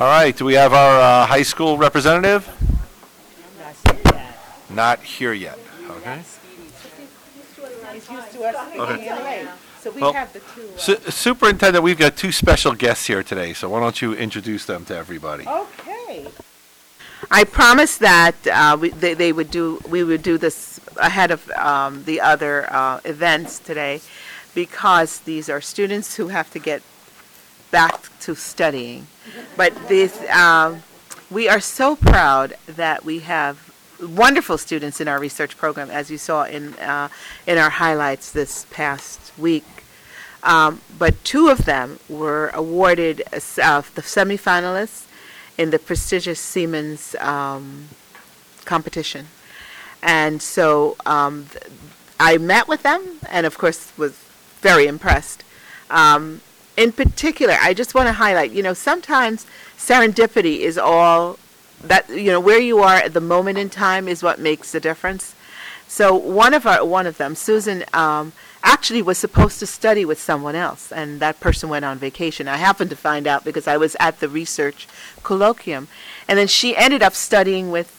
All right, do we have our high school representative? Not here yet. Okay. Okay. So we Well, have the two. Superintendent, we've got two special guests here today, so why don't you introduce them to everybody? Okay. I promised that we would do this ahead of the other events today, because these are students who have to get back to studying. But we are so proud that we have wonderful students in our research program, as you saw in our highlights this past week. But two of them were awarded the semifinalists in the prestigious Siemens competition. And so I met with them and, of course, was very impressed. In particular, I just want to highlight, sometimes serendipity is all that, where you are at the moment in time is what makes the difference. So one of them, Susan, actually was supposed to study with someone else, and that person went on vacation. I happened to find out because I was at the research colloquium, and then she ended up studying with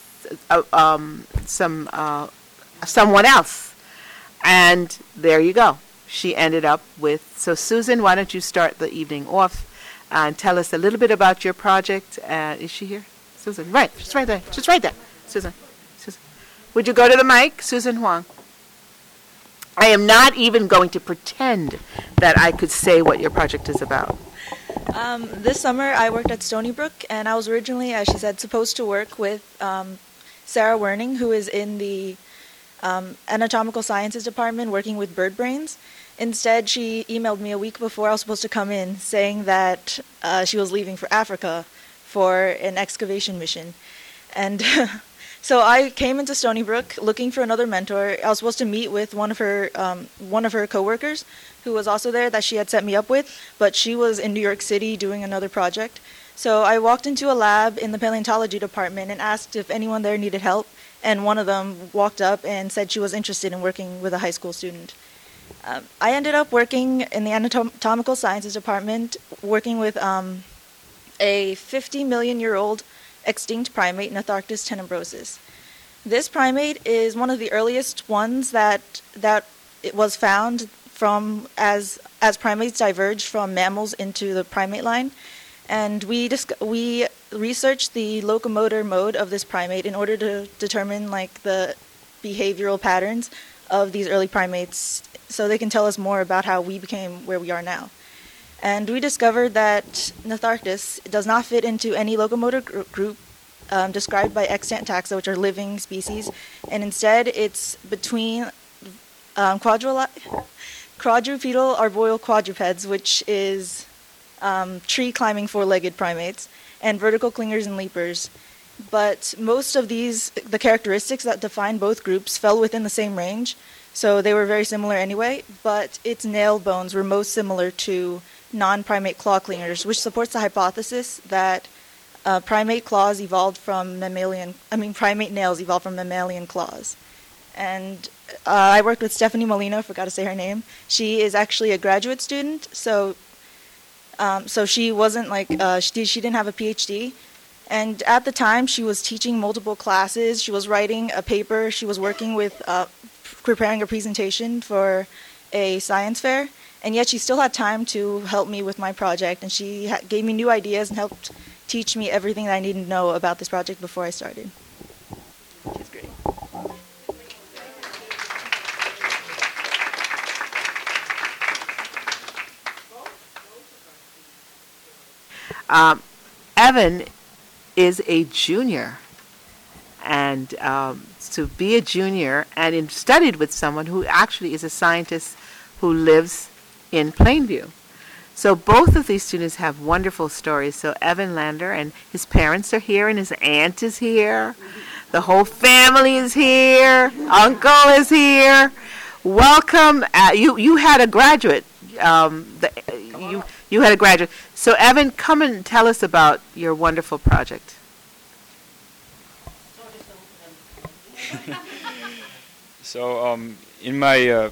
someone else, and there you go. She ended up with. So Susan, why don't you start the evening off and tell us a little bit about your project? Is she here? Susan, right, she's right there. She's right there. Susan. Would you go to the mic? Susan Huang. I am not even going to pretend that I could say what your project is about. This summer I worked at Stony Brook, and I was originally, as she said, supposed to work with Sarah Werning, who is in the anatomical sciences department working with bird brains. Instead, she emailed me a week before I was supposed to come in saying that she was leaving for Africa for an excavation mission. And so I came into Stony Brook looking for another mentor. I was supposed to meet with one of her coworkers who was also there that she had set me up with, but she was in New York City doing another project. So I walked into a lab in the paleontology department and asked if anyone there needed help, and one of them walked up and said she was interested in working with a high school student. I ended up working in the anatomical sciences department, working with a 50-million-year-old extinct primate, Notharctus tenebrosus. This primate is one of the earliest ones that it was found from as primates diverged from mammals into the primate line, and we researched the locomotor mode of this primate in order to determine the behavioral patterns of these early primates, so they can tell us more about how we became where we are now. And we discovered that Notharctus does not fit into any locomotor group described by extant taxa, which are living species, and instead it's between quadrupedal arboreal quadrupeds, which is tree-climbing four-legged primates, and vertical clingers and leapers. But most of the characteristics that define both groups fell within the same range, so they were very similar anyway, but its nail bones were most similar to non-primate claw clingers, which supports the hypothesis that primate nails evolved from mammalian claws. And I worked with Stephanie Molina, I forgot to say her name. She is actually a graduate student, so she wasn't she didn't have a PhD. And at the time, she was teaching multiple classes. She was writing a paper. She was working with preparing a presentation for a science fair. And yet she still had time to help me with my project. And she gave me new ideas and helped teach me everything that I needed to know about this project before I started. She's great. Evan is a junior, and to be a junior and studied with someone who actually is a scientist who lives in Plainview. So both of these students have wonderful stories. So Evan Lander and his parents are here, and his aunt is here. The whole family is here. Uncle is here. Welcome. You had a graduate. You had a graduate. So Evan, come and tell us about your wonderful project. So in my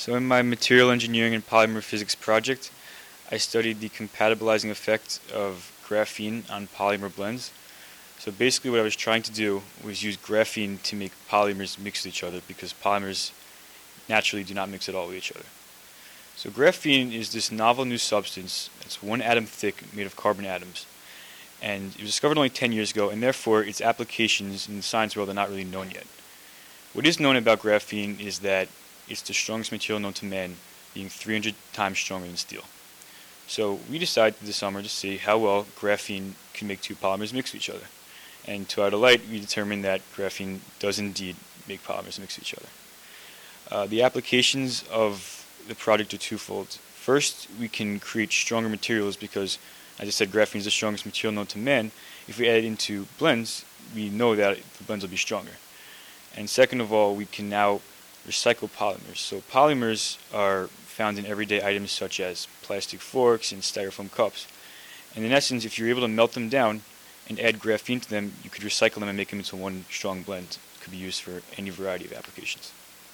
So in my material engineering and polymer physics project, I studied the compatibilizing effect of graphene on polymer blends. So basically what I was trying to do was use graphene to make polymers mix with each other, because polymers naturally do not mix at all with each other. So graphene is this novel new substance that's 1 atom thick, made of carbon atoms. And it was discovered only 10 years ago, and therefore its applications in the science world are not really known yet. What is known about graphene is that it's the strongest material known to man, being 300 times stronger than steel. So we decided this summer to see how well graphene can make two polymers mix with each other. And to our delight, we determined that graphene does indeed make polymers mix with each other. The applications of the project are twofold. First, we can create stronger materials because, as I said, graphene is the strongest material known to man. If we add it into blends, we know that the blends will be stronger. And second of all, we can now recycle polymers. So polymers are found in everyday items such as plastic forks and styrofoam cups. And in essence, if you're able to melt them down and add graphene to them, you could recycle them and make them into one strong blend. It could be used for any variety of applications.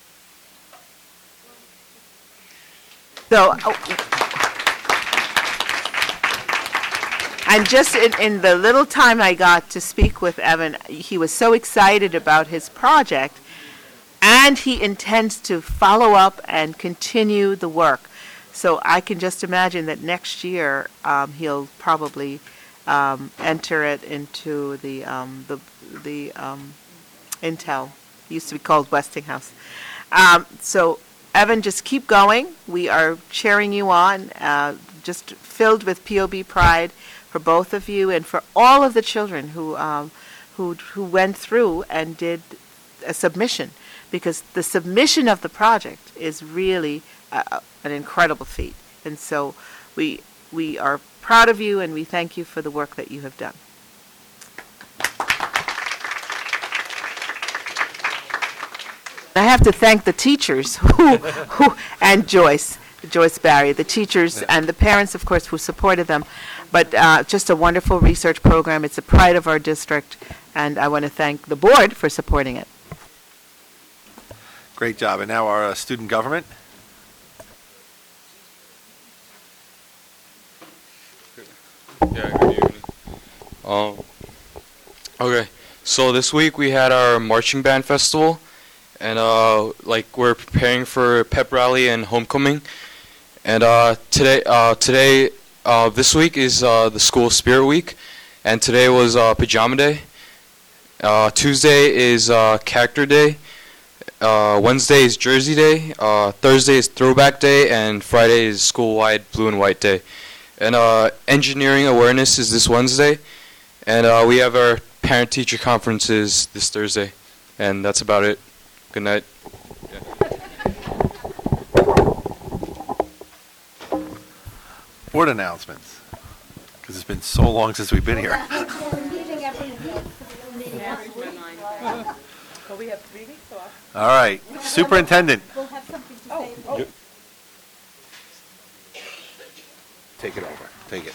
So, and just in the little time I got to speak with Evan, he was so excited about his project, and he intends to follow up and continue the work. So I can just imagine that next year he'll probably enter it into the Intel. It used to be called Westinghouse. So Evan, just keep going. We are cheering you on. Just filled with POB pride for both of you and for all of the children who went through and did a submission, because the submission of the project is really an incredible feat. And so we are proud of you, and we thank you for the work that you have done. I have to thank the teachers who and Joyce Barry, the teachers and the parents, of course, who supported them. But just a wonderful research program. It's a pride of our district, and I want to thank the board for supporting it. Great job. And now our student government. Yeah, good evening. Okay, so this week we had our marching band festival, and we're preparing for pep rally and homecoming. And today, this week is the school spirit week, and today was pajama day. Tuesday is character day. Wednesday is Jersey Day, Thursday is Throwback Day, and Friday is school-wide blue and white day. And engineering awareness is this Wednesday, and we have our parent-teacher conferences this Thursday, and that's about it. Good night. Board announcements, because it's been so long since we've been here. All right, superintendent. We'll have something to say. Take it over. Take it.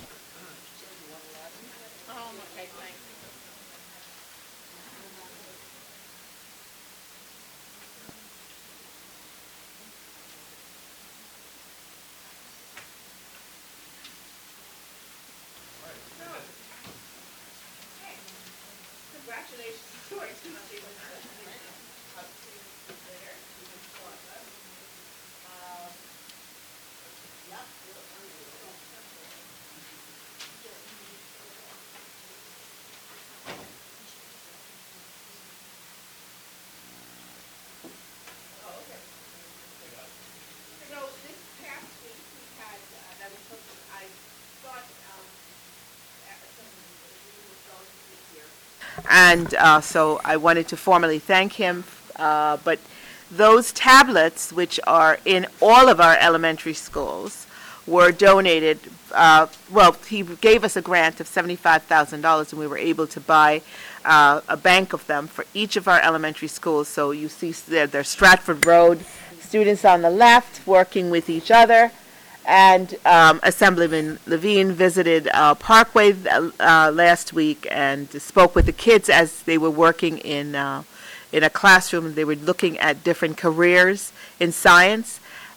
And so I wanted to formally thank him. But those tablets, which are in all of our elementary schools, were donated. He gave us a grant of $75,000, and we were able to buy a bank of them for each of our elementary schools. So you see they're Stratford Road students on the left working with each other. And Assemblyman Levine visited Parkway last week and spoke with the kids as they were working in a classroom. They were looking at different careers in science.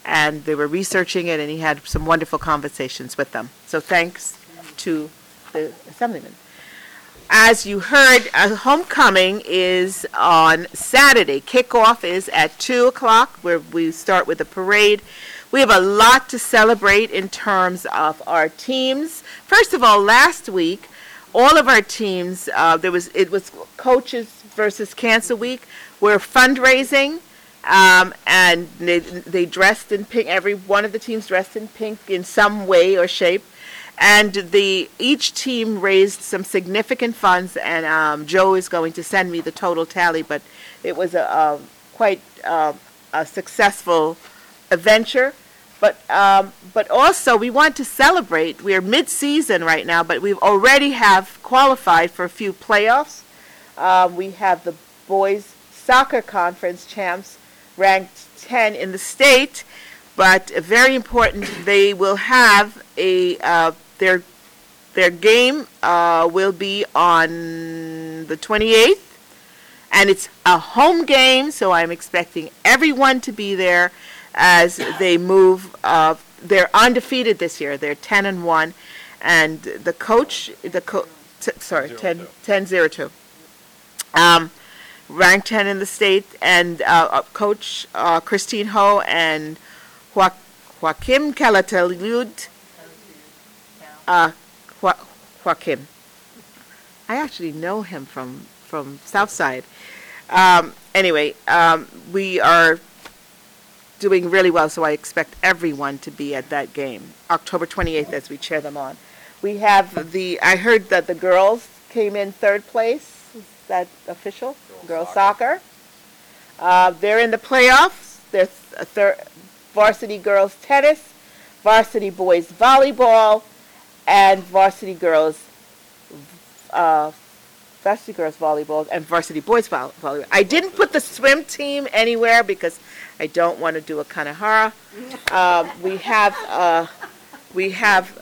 and they were researching it, and he had some wonderful conversations with them. So thanks to the Assemblyman. As you heard, homecoming is on Saturday. Kickoff is at 2 o'clock, where we start with a parade. We have a lot to celebrate in terms of our teams. First of all, last week, all of our teams, it was Coaches versus Cancer Week. We're fundraising, and they dressed in pink. Every one of the teams dressed in pink in some way or shape. And each team raised some significant funds, and Joe is going to send me the total tally, but it was quite a successful adventure. But also, we want to celebrate. We are mid-season right now, but we already have qualified for a few playoffs. We have the boys soccer conference champs ranked 10 in the state, but very important, they will have their game will be on the 28th, and it's a home game, so I'm expecting everyone to be there as they move. They're undefeated this year. They're 10-1, and the coach, 10-02. Ranked 10 in the state, and Coach Christine Ho and Joaquim Calatalud. Joaquim. I actually know him from Southside. Anyway, we are doing really well, so I expect everyone to be at that game, October 28th, as we cheer them on. We have I heard that the girls came in third place. Is that official? Girls soccer. They're in the playoffs. There's varsity girls tennis, varsity boys volleyball, and varsity girls volleyball and varsity boys volleyball. I didn't put the swim team anywhere because I don't want to do a Kanahara. We have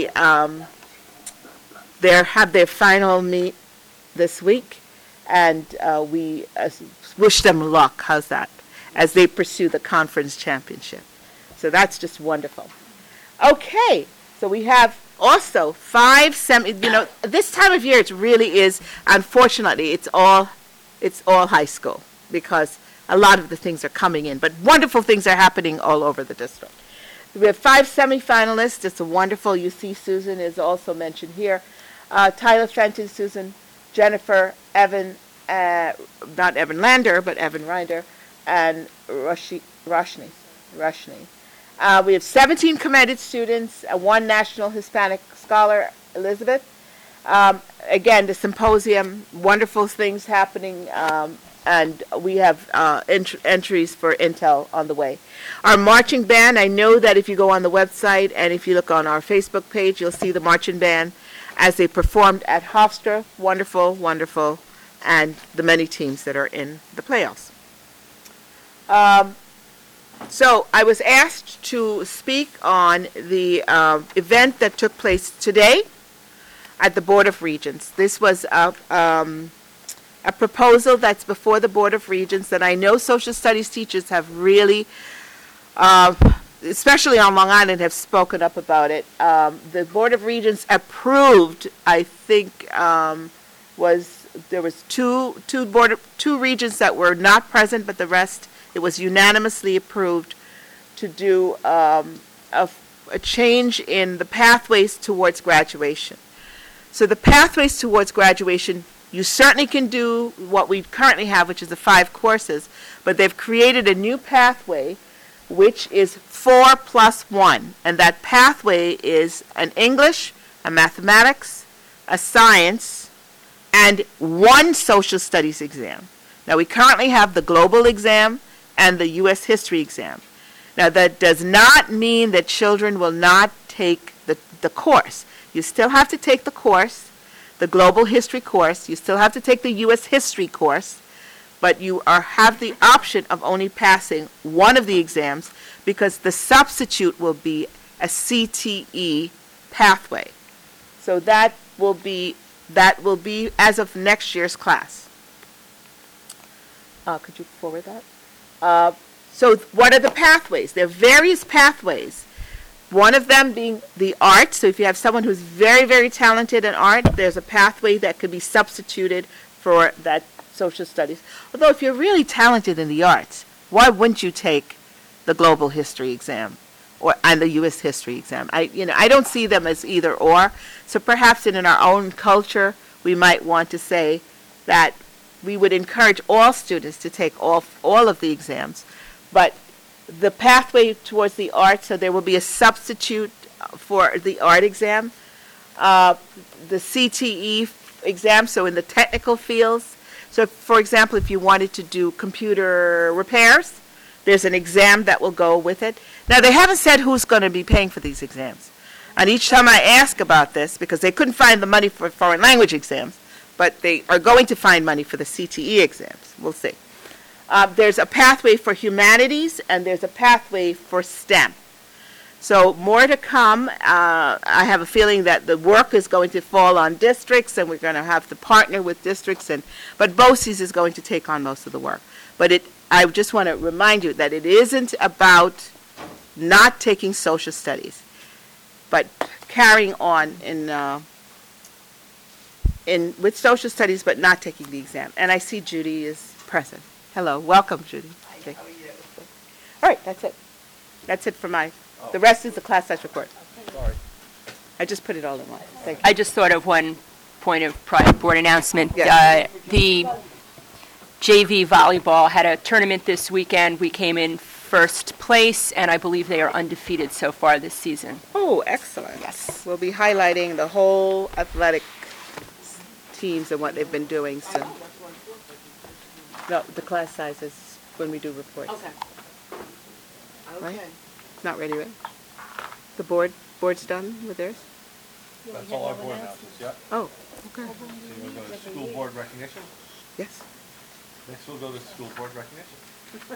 their final meet this week, and we wish them luck. How's that? As they pursue the conference championship. So that's just wonderful. Okay, so we have also 5 this time of year it really is, unfortunately, it's all high school because a lot of the things are coming in, but wonderful things are happening all over the district. We have 5 semifinalists. It's a wonderful. You see Susan is also mentioned here. Tyler Fenton, Susan, Jennifer, Evan, not Evan Lander, but Evan Rinder, and Roshni. We have 17 commended students, 1 National Hispanic Scholar, Elizabeth. Again, the symposium, wonderful things happening, and we have entries for Intel on the way. Our marching band, I know that if you go on the website and if you look on our Facebook page, you'll see the marching band as they performed at Hofstra. Wonderful, wonderful, and the many teams that are in the playoffs. So I was asked to speak on the event that took place today at the Board of Regents. This was a proposal that's before the Board of Regents that I know social studies teachers have really, especially on Long Island, have spoken up about it. The Board of Regents approved, I think, there was two regents that were not present, but the rest, it was unanimously approved to do a change in the pathways towards graduation. So the pathways towards graduation, you certainly can do what we currently have, which is the 5 courses, but they've created a new pathway, which is 4+1, and that pathway is an English, a mathematics, a science, and 1 social studies exam. Now, we currently have the global exam and the U.S. history exam. Now, that does not mean that children will not take the course. You still have to take the course, the global history course. You still have to take the U.S. history course, but you have the option of only passing 1 of the exams because the substitute will be a CTE pathway. So that will be as of next year's class. Could you forward that? So what are the pathways? There are various pathways. One of them being the art. So if you have someone who's very, very talented in art, there's a pathway that could be substituted for that social studies. Although if you're really talented in the arts, why wouldn't you take the global history exam and the U.S. history exam? I don't see them as either or. So perhaps in our own culture, we might want to say that we would encourage all students to take all of the exams, but the pathway towards the art, so there will be a substitute for the art exam, the CTE exam, so in the technical fields. So, for example, if you wanted to do computer repairs, there's an exam that will go with it. Now, they haven't said who's going to be paying for these exams. And each time I ask about this, because they couldn't find the money for foreign language exams, but they are going to find money for the CTE exams. We'll see. There's a pathway for humanities, and there's a pathway for STEM. So more to come. I have a feeling that the work is going to fall on districts, and we're going to have to partner with districts, but BOCES is going to take on most of the work. But I just want to remind you that it isn't about not taking social studies, but carrying on with social studies, but not taking the exam. And I see Judy is present. Hello, welcome, Judy. Hi, how are you? All right, that's it. That's it for the rest is the class size report. Sorry. I just put it all in one. Thank you. I just thought of one point of board announcement. Yes. The JV volleyball had a tournament this weekend. We came in first place, and I believe they are undefeated so far this season. Oh, excellent. Yes. We'll be highlighting the whole athletic teams and what they've been doing. So, no, the class sizes when we do reports. Okay. Right? Not ready, right? The board's done with theirs? That's all our board announcements, yeah. Oh, okay. So you want to go to school board recognition? Yes. Next we'll go to school board recognition.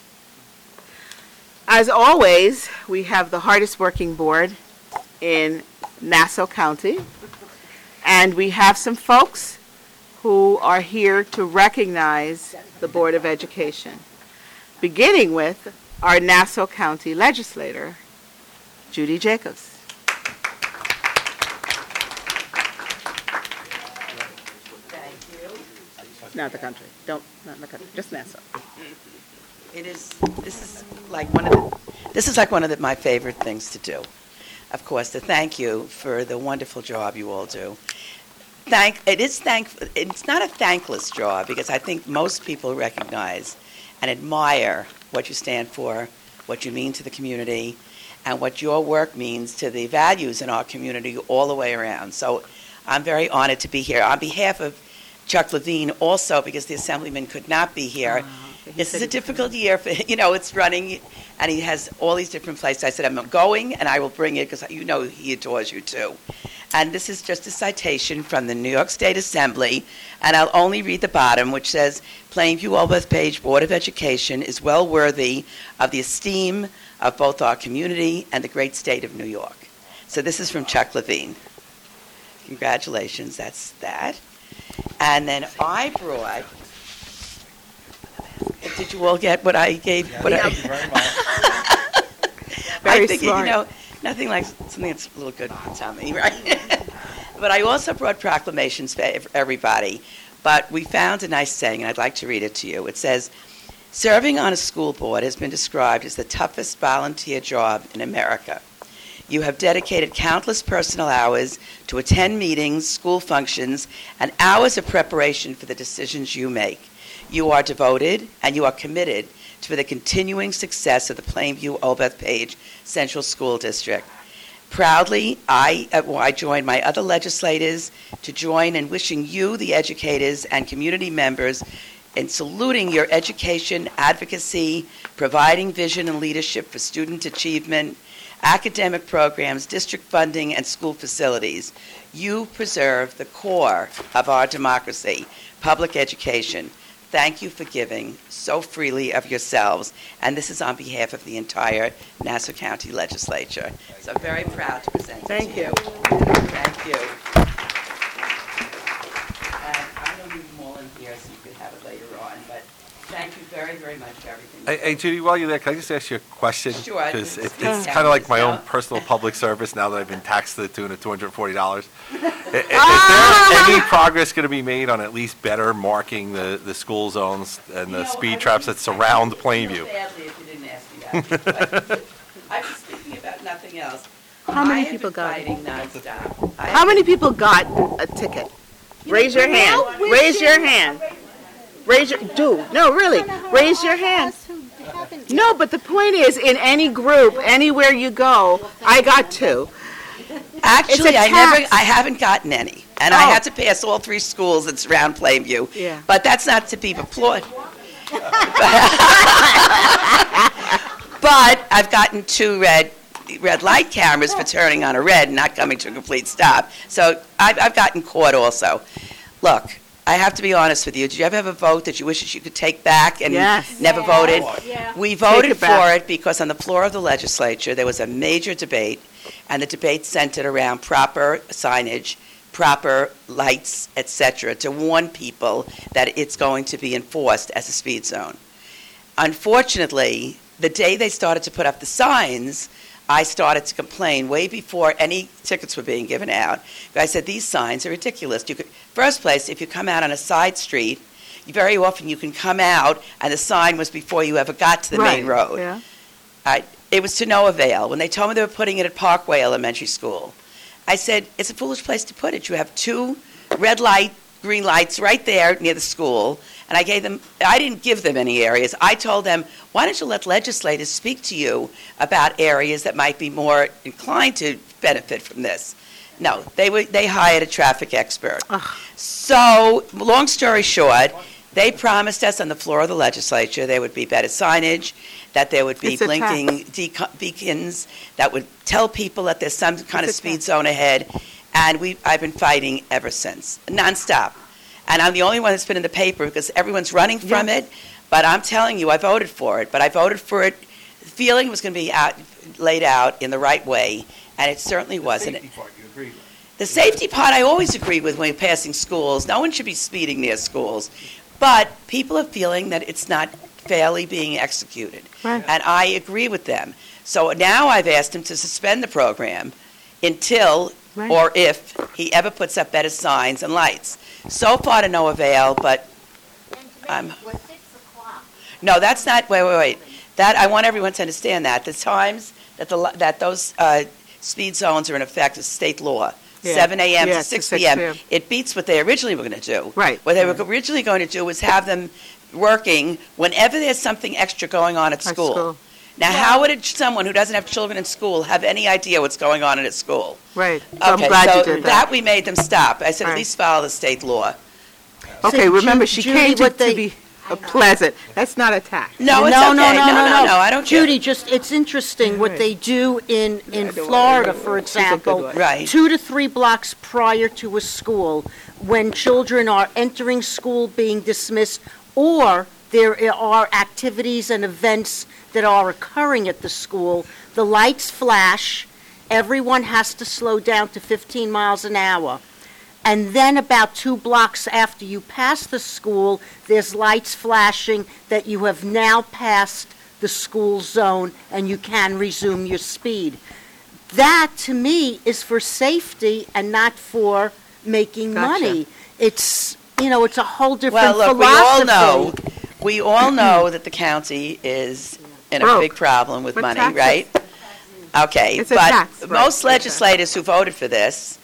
As always, we have the hardest working board in Nassau County, and we have some folks who are here to recognize the Board of Education, beginning with our Nassau County legislator, Judy Jacobs. Thank you. Not the country. Not in the country, just Nassau. This is like one of my favorite things to do. Of course, to thank you for the wonderful job you all do. It's not a thankless job, because I think most people recognize and admire what you stand for, what you mean to the community, and what your work means to the values in our community all the way around. So I'm very honored to be here. On behalf of Chuck Levine also, because the Assemblyman could not be here. This is a difficult year for, it's running, and he has all these different places. I said, I'm going, and I will bring it, because he adores you too. And this is just a citation from the New York State Assembly, and I'll only read the bottom, which says, Plainview-Albert-Page Board of Education is well worthy of the esteem of both our community and the great state of New York. So this is from Chuck Levine. Congratulations, that's that. And then I brought, did you all get what I gave? Yeah, What thank you very much. Very I figured, smart. nothing like something that's a little good for tummy, right? But I also brought proclamations for everybody. But we found a nice saying, and I'd like to read it to you. It says, serving on a school board has been described as the toughest volunteer job in America. You have dedicated countless personal hours to attend meetings, school functions, and hours of preparation for the decisions you make. You are devoted and you are committed to the continuing success of the Plainview-Albert-Page Central School District. Proudly, I join my other legislators to join in wishing you, the educators and community members, in saluting your education, advocacy, providing vision and leadership for student achievement, academic programs, district funding, and school facilities. You preserve the core of our democracy, public education. Thank you for giving so freely of yourselves, and this is on behalf of the entire Nassau County Legislature. So I'm very proud to present it to Thank you. Thank you. And I'm going to leave them all in here so you can have it later on, but thank you very, very much for everything Hey, Judy, while you're there, can I just ask you a question? Sure. Because it's Yeah. kind of like my own Yeah. personal public service now that I've been taxed to the tune of $240. Is there any progress going to be made on at least better marking the school zones and the speed traps that surround Plainview? Badly if you didn't ask me that. I was speaking about nothing else. How many I have people been got it? fighting nonstop. How many people got a ticket? Raise your hand. Raise your hand. No, really, raise your hand. No, but the point is, in any group, anywhere you go, I got 2. Actually, It's a tax. I haven't gotten any. And I Oh. had to pass all 3 schools that surround Plainview. Yeah. But that's not to be applauded. But I've gotten 2 red light cameras for turning on a red and not coming to a complete stop. So I've gotten caught also. Look, I have to be honest with you. Did you ever have a vote that you wish that you could take back and Yes. never voted? Yeah. We voted it for back. it because on the floor of the legislature, there was a major debate, and the debate centered around proper signage, proper lights, et cetera, to warn people that it's going to be enforced as a speed zone. Unfortunately, the day they started to put up the signs, I started to complain way before any tickets were being given out. I said, these signs are ridiculous. First place, if you come out on a side street, very often you can come out and the sign was before you ever got to the main road. Yeah. It was to no avail. When they told me they were putting it at Parkway Elementary School, I said, it's a foolish place to put it. You have 2 red light, green lights right there near the school, and I didn't give them any areas. I told them, why don't you let legislators speak to you about areas that might be more inclined to benefit from this? No, they hired a traffic expert. So, long story short, they promised us on the floor of the legislature there would be better signage, that there would be It's a blinking beacons that would tell people that there's some kind of It's a speed zone ahead, and I've been fighting ever since, nonstop. And I'm the only one that's been in the paper because everyone's running from it, but I'm telling you, I voted for it, but I voted for it feeling it was going to be laid out in the right way, and it certainly wasn't. The safety part, I always agree with when you're passing schools. No one should be speeding near schools. But people are feeling that it's not fairly being executed. Right. And I agree with them. So now I've asked him to suspend the program until Right. or if he ever puts up better signs and lights. So far to no avail, but Was 6 o'clock. no, that's not, wait. That, I want everyone to understand that. The times that those speed zones are in effect is state law. Yeah. 7 a.m. Yeah, to to 6 6 p.m. p.m. It beats what they originally were going to do. Right. What they were originally going to do was have them working whenever there's something extra going on at At school. school. Now, how would someone who doesn't have children in school have any idea what's going on at school? Right. So I'm Okay, glad so you did that. we made them stop. I said, at Right. least follow the state law. Okay, remember, she Judy, came to what they- be pleasant. That's not a tax. No, it's no, okay. no, I don't care. Judy, just, it's interesting what Right. they do in don't Florida, wanna- for She's a good example. one. Right. 2 to 3 blocks prior to a school, when children are entering school, being dismissed, or there are activities and events that are occurring at the school, the lights flash, everyone has to slow down to 15 miles an hour. And then about 2 blocks after you pass the school, there's lights flashing that you have now passed the school zone and you can resume your speed. That, to me, is for safety and not for making Gotcha. money. It's, it's a whole Well, different look, philosophy. we all know that the county is in a Broke. big problem with With money, taxes. right? Okay, It's a tax, but right, most it's a tax. legislators who voted for this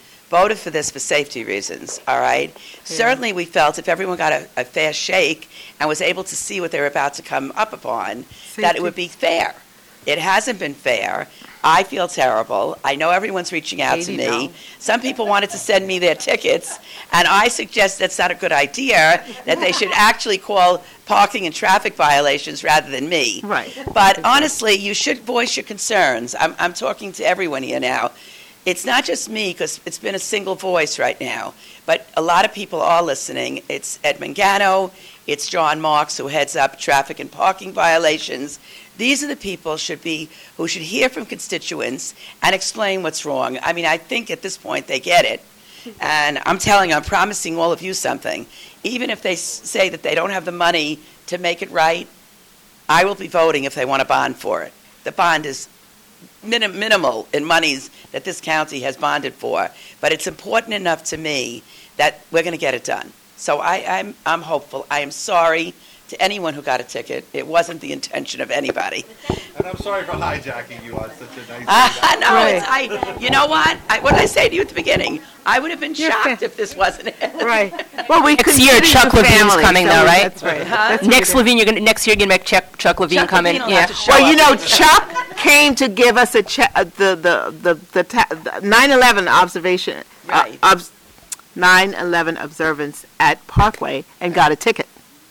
for safety reasons, all right? Certainly, we felt if everyone got a fair shake and was able to see what they were about to come up upon, that it would be fair. It hasn't been fair. I feel terrible. I know everyone's reaching out to me. $80. Some people wanted to send me their tickets, and I suggest that's not a good idea, that they should actually call parking and traffic violations rather than me. Right. But honestly, you should voice your concerns. I'm talking to everyone here now. It's not just me, because it's been a single voice right now, but a lot of people are listening. It's Ed Mangano, it's John Marks, who heads up traffic and parking violations. These are the people who should hear from constituents and explain what's wrong. I mean, I think at this point they get it. And I'm telling you, I'm promising all of you something. Even if they say that they don't have the money to make it right, I will be voting if they want a bond for it. The bond is minimal in monies that this county has bonded for, but it's important enough to me that we're going to get it done. So I'm hopeful. I am sorry to anyone who got a ticket. It wasn't the intention of anybody. And I'm sorry for hijacking you on such a nice No, Right. you know what? What did I say to you at the beginning? I would have been You're shocked fa- if this wasn't it. Right. Well, we Next year, consider Chuck you Levine's family, coming so though, right? That's right. Huh? That's Next what it Levine, next year you're gonna make Chuck Levine Chuck come in. Levine will Yeah. have to is. show Well, you up. know, Chuck came to give us a the 9/11 observation, Right. 9/11 observance at Parkway and got a ticket.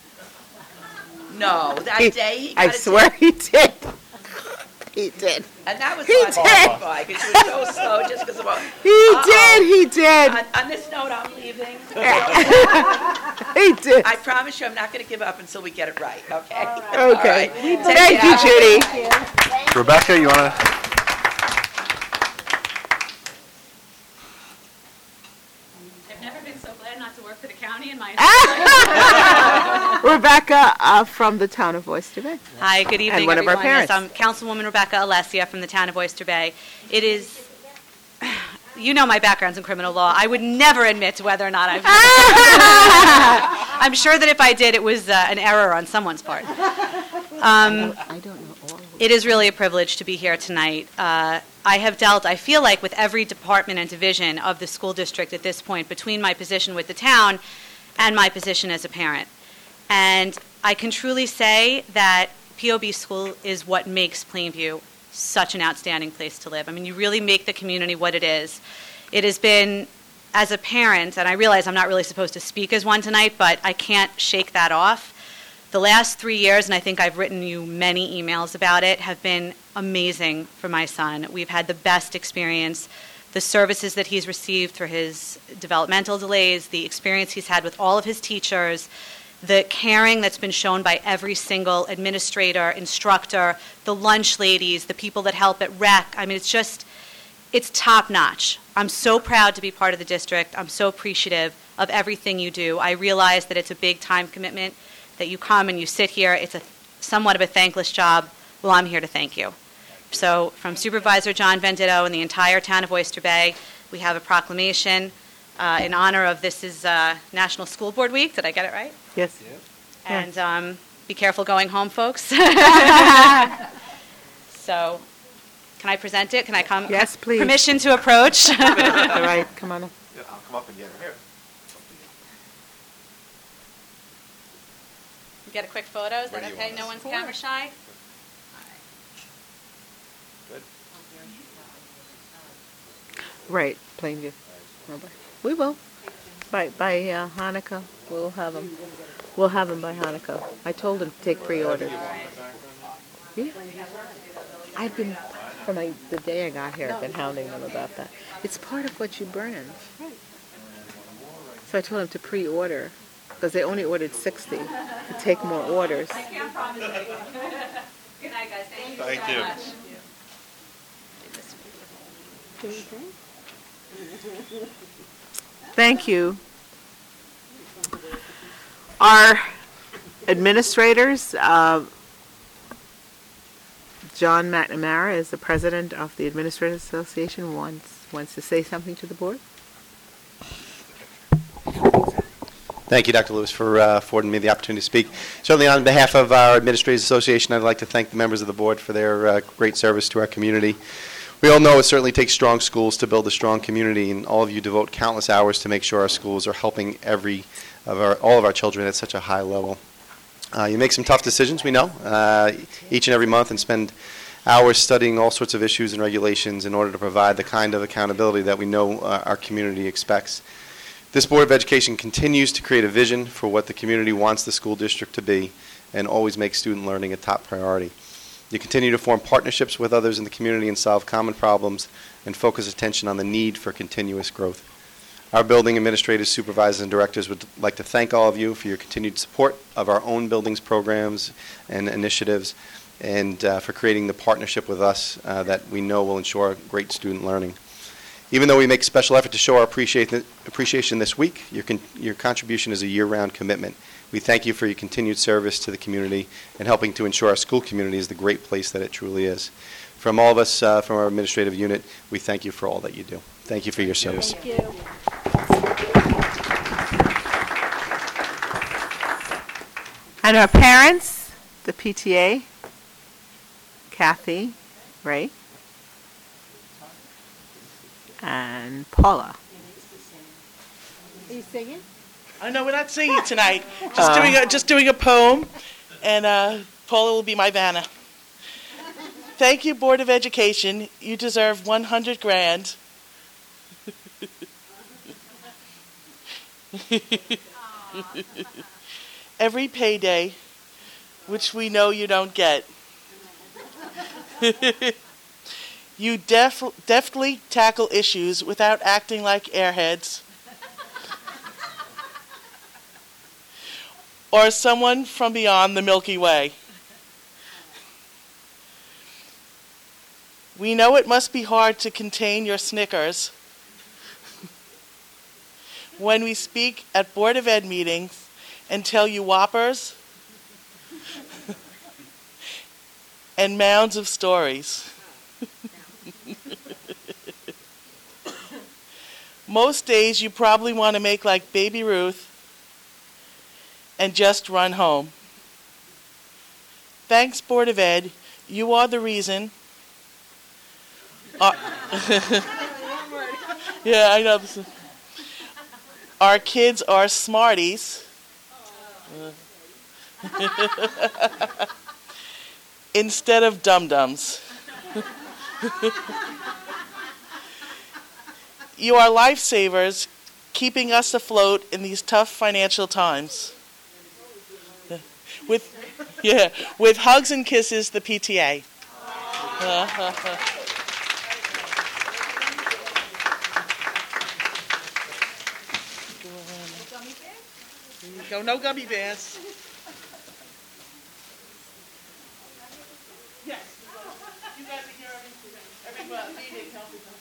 No, that day he got I a swear ticket. he did. He did. And that was He hard to did. come by because you were so slow just because of what. He did. On this note, I'm leaving. He did. I promise you, I'm not going to give up until we get it right, okay? Okay. All right. Take Thank care. you, Judy. Rebecca, you want to? I've never been so glad not to work for the county in my Rebecca from the town of Oyster Bay. Hi, good evening, And one of our everyone. Yes, parents. I'm Councilwoman Rebecca Alessia from the town of Oyster Bay. It is, you know my background's in criminal law. I would never admit whether or not I've... I'm sure that if I did, it was an error on someone's part. It is really a privilege to be here tonight. I have dealt, I feel like, with every department and division of the school district at this point, between my position with the town and my position as a parent. And I can truly say that POB School is what makes Plainview such an outstanding place to live. I mean, you really make the community what it is. It has been, as a parent, and I realize I'm not really supposed to speak as one tonight, but I can't shake that off. The last 3 years, and I think I've written you many emails about it, have been amazing for my son. We've had the best experience. The services that he's received through his developmental delays, the experience he's had with all of his teachers, the caring that's been shown by every single administrator, instructor, the lunch ladies, the people that help at rec. I mean, it's top notch. I'm so proud to be part of the district. I'm so appreciative of everything you do. I realize that it's a big time commitment, that you come and you sit here. It's somewhat of a thankless job. Well, I'm here to thank you. So from Supervisor John Venditto and the entire town of Oyster Bay, we have a proclamation in honor of this is National School Board Week. Did I get it right? Yes. And be careful going home, folks. So can I present it? Can I come? Yes, please. Permission to approach. All right, come on up. Yeah, I'll come up and get it. Here. Get a quick photo. Is that okay? No one's camera shy? Right, Plainview. We will. By Hanukkah, we'll have them. We'll have them by Hanukkah. I told him to take pre-order. Yeah. I've been, from the day I got here, I've been hounding them about that. It's part of what you brand. So I told him to pre-order, because they only ordered 60, to take more orders. I can't promise anything. Good night, guys. Thank you Thank you. much. Thank you. Our administrators, John McNamara is the president of the Administrators Association, wants to say something to the board. Thank you, Dr. Lewis, for affording me the opportunity to speak. Certainly on behalf of our Administrators Association, I'd like to thank the members of the board for their great service to our community. We all know it certainly takes strong schools to build a strong community, and all of you devote countless hours to make sure our schools are helping all of our children at such a high level. You make some tough decisions, we know, each and every month, and spend hours studying all sorts of issues and regulations in order to provide the kind of accountability that we know our community expects. This Board of Education continues to create a vision for what the community wants the school district to be and always makes student learning a top priority. You continue to form partnerships with others in the community and solve common problems and focus attention on the need for continuous growth. Our building administrators, supervisors, and directors would like to thank all of you for your continued support of our own buildings programs and initiatives and for creating the partnership with us that we know will ensure great student learning. Even though we make a special effort to show our appreciation this week, your contribution is a year-round commitment. We thank you for your continued service to the community and helping to ensure our school community is the great place that it truly is. From all of us, from our administrative unit, we thank you for all that you do. Thank you for your service. Thank you. And our parents, the PTA, Kathy, Ray, and Paula. Are you singing? I know we're not singing tonight. Just doing a poem, and Paula will be my Vanna. Thank you, Board of Education. You deserve 100 grand. Every payday, which we know you don't get. You deftly tackle issues without acting like airheads. Or someone from beyond the Milky Way. We know it must be hard to contain your snickers when we speak at Board of Ed meetings and tell you whoppers and mounds of stories. Most days you probably want to make like Baby Ruth and just run home. Thanks, Board of Ed. You are the reason. Yeah, I know. Our kids are smarties. Instead of dum-dums. You are lifesavers, keeping us afloat in these tough financial times. With hugs and kisses, the PTA. Go, no gummy bears. Yes. You guys are here every meeting helping us.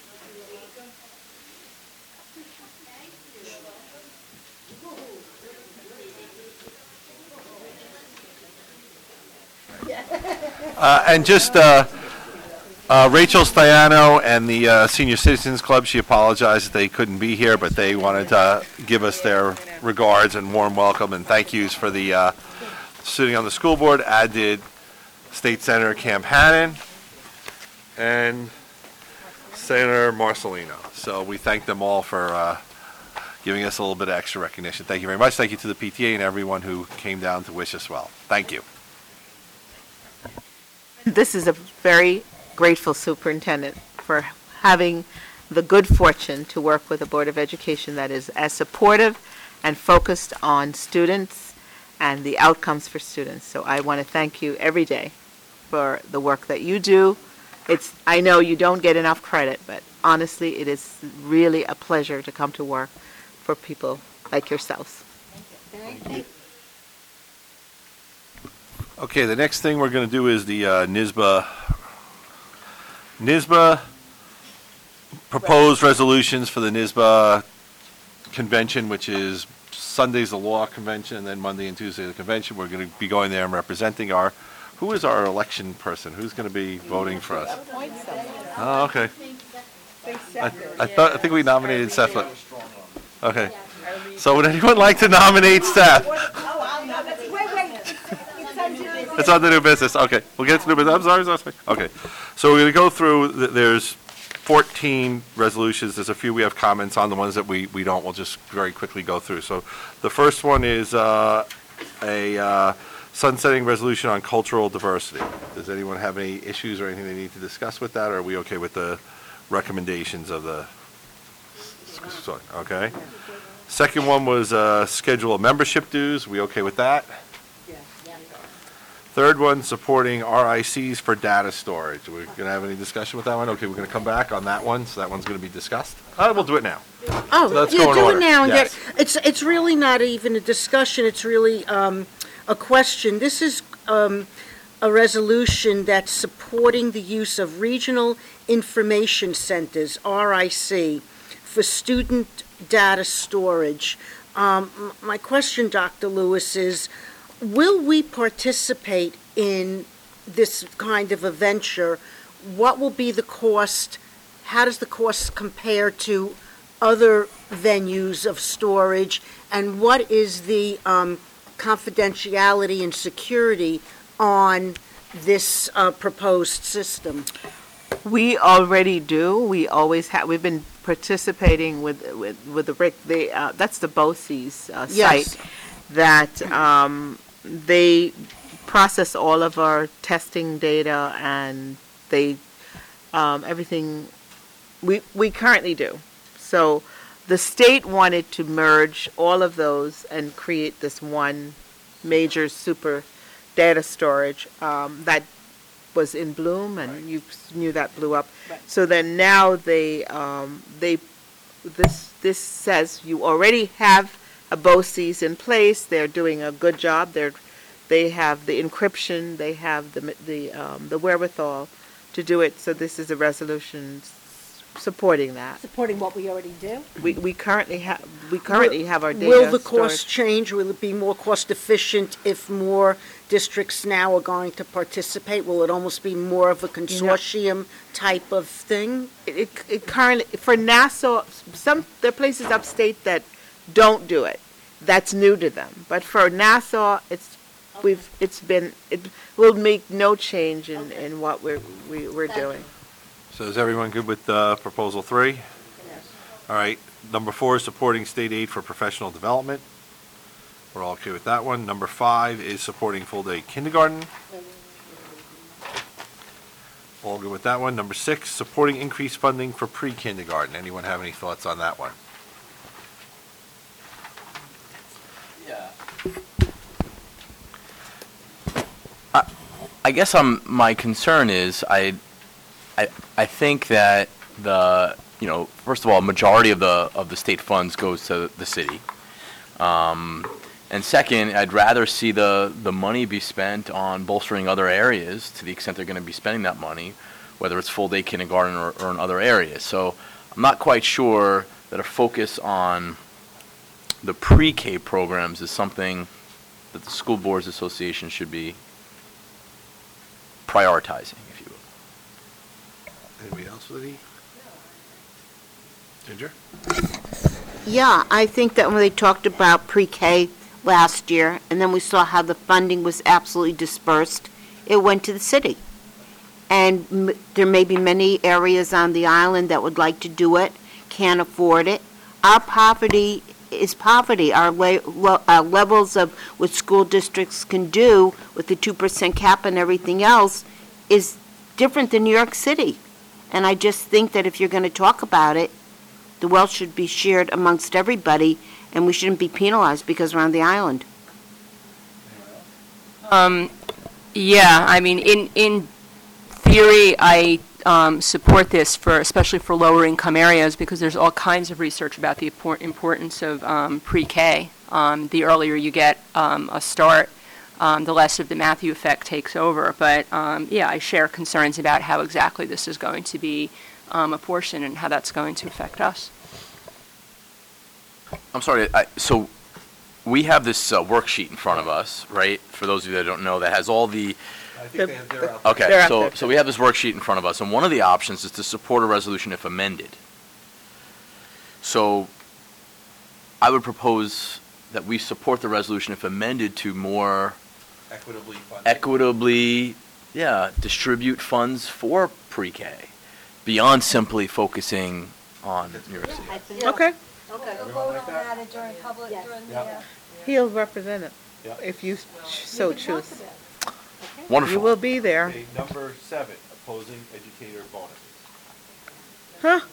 And just Rachel Stiano and the Senior Citizens Club, she apologized that they couldn't be here, but they wanted to give us their regards and warm welcome and thank yous for the sitting on the school board, as did State Senator Camp Hannon and Senator Marcelino. So we thank them all for giving us a little bit of extra recognition. Thank you very much. Thank you to the PTA and everyone who came down to wish us well. Thank you. This is a very grateful superintendent for having the good fortune to work with a Board of Education that is as supportive and focused on students and the outcomes for students. So I want to thank you every day for the work that you do. I know you don't get enough credit, but honestly, it is really a pleasure to come to work for people like yourselves. Thank you. Okay, the next thing we're going to do is the NYSBA proposed resolutions for the NYSBA convention, which is Sunday's the law convention, and then Monday and Tuesday the convention. We're going to be going there and representing who is our election person? Who's going to be voting for us? Oh, okay. I think we nominated Seth. Okay. So would anyone like to nominate Seth? It's on the new business. Okay, we'll get to new business. I'm sorry. Okay, so we're going to go through, there's 14 resolutions. There's a few we have comments on. The ones that we don't, we'll just very quickly go through. So the first one is a sunsetting resolution on cultural diversity. Does anyone have any issues or anything they need to discuss with that, or are we okay with the recommendations of the, okay? Second one was schedule of membership dues. We okay with that? Third one, supporting RICs for data storage. We're going to have any discussion with that one? Okay, we're going to come back on that one, so that one's going to be discussed. We'll do it now. Oh, So let's yeah, go in do order. it now and Yes. get, it's really not even a discussion, it's really a question. This is a resolution that's supporting the use of regional information centers, RIC, for student data storage. My question, Dr. Lewis, is will we participate in this kind of a venture? What will be the cost? How does the cost compare to other venues of storage? And what is the confidentiality and security on this proposed system? We already do. We always have. We've been participating with the RIC. That's the BOCES Yes. site that they process all of our testing data, and they everything we currently do. So the state wanted to merge all of those and create this one major super data storage that was in bloom, and you knew that blew up. So then now this says you already have a BOCES in place. They're doing a good job. They have the encryption. They have the wherewithal to do it. So this is a resolution supporting that. Supporting what we already do? We currently have our data. Will the cost storage. change? Will it be more cost efficient if more districts now are going to participate? Will it almost be more of a consortium type of thing? It currently, for Nassau, there are places upstate that don't do it. That's new to them. But for Nassau, it will make no change in what we're doing. So is everyone good with proposal 3? Yes. All right. Number 4 is supporting state aid for professional development. We're all okay with that one. Number 5 is supporting full-day kindergarten. All good with that one. Number 6, supporting increased funding for pre-kindergarten. Anyone have any thoughts on that one? I guess my concern is I think that first of all, a majority of the state funds goes to the city. And second, I'd rather see the money be spent on bolstering other areas to the extent they're going to be spending that money, whether it's full-day kindergarten or in other areas. So I'm not quite sure that a focus on the pre-K programs is something that the School Boards Association should be prioritizing, if you will. Anybody else with any? Ginger? Yeah, I think that when they talked about pre-K last year, and then we saw how the funding was absolutely dispersed, it went to the city. And there may be many areas on the island that would like to do it, can't afford it. Our poverty is poverty. Our levels of what school districts can do with the 2% cap and everything else is different than New York City. And I just think that if you're going to talk about it, the wealth should be shared amongst everybody, and we shouldn't be penalized because we're on the island. Yeah, I mean, in theory, I support this especially for lower income areas, because there's all kinds of research about the importance of pre-K. The earlier you get a start, the less of the Matthew effect takes over. But yeah, I share concerns about how exactly this is going to be apportioned and how that's going to affect us. I'm sorry, so we have this worksheet in front of us, right? For those of you that don't know, that has all the... I think they're out there. Okay, so we have this worksheet in front of us, and one of the options is to support a resolution if amended. So I would propose that we support the resolution if amended to more equitably distribute funds for pre-K beyond simply focusing on New York City. Okay. Okay. Everyone like that? He'll represent it Yeah. if you so choose. Wonderful. You will be there. Okay, number 7, opposing educator bonuses. Huh?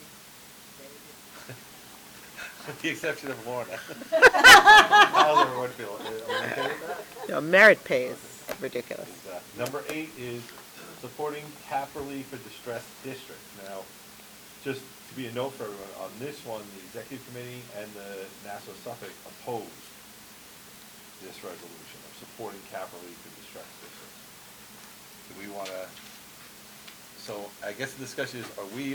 With the exception of Lorna. How's everyone feeling? Everyone okay with that? No, merit pay is ridiculous. Number 8 is supporting cap relief for distressed districts. Now, just to be a note for everyone, on this one, the executive committee and the Nassau Suffolk opposed this resolution of supporting cap relief for distressed districts. Do we want to, so I guess the discussion is, are we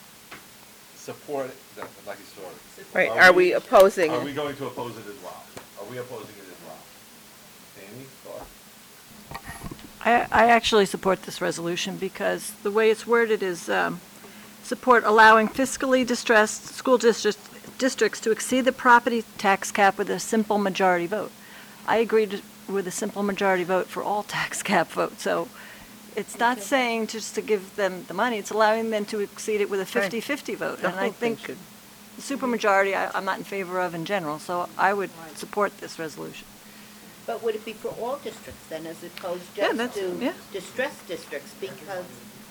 like you saw it. Right, are we opposing Are it? we going to oppose it as well? Are we opposing it as well? Amy, thoughts? I actually support this resolution because the way it's worded is support allowing fiscally distressed school districts to exceed the property tax cap with a simple majority vote. I agreed with a simple majority vote for all tax cap votes. So it's not saying just to give them the money, it's allowing them to exceed it with a 50-50 vote. The And I whole thing think should. the supermajority I'm not in favor of in general, so I would support this resolution. But would it be for all districts then, as opposed Yeah, just that's- to yeah. distressed districts? Because,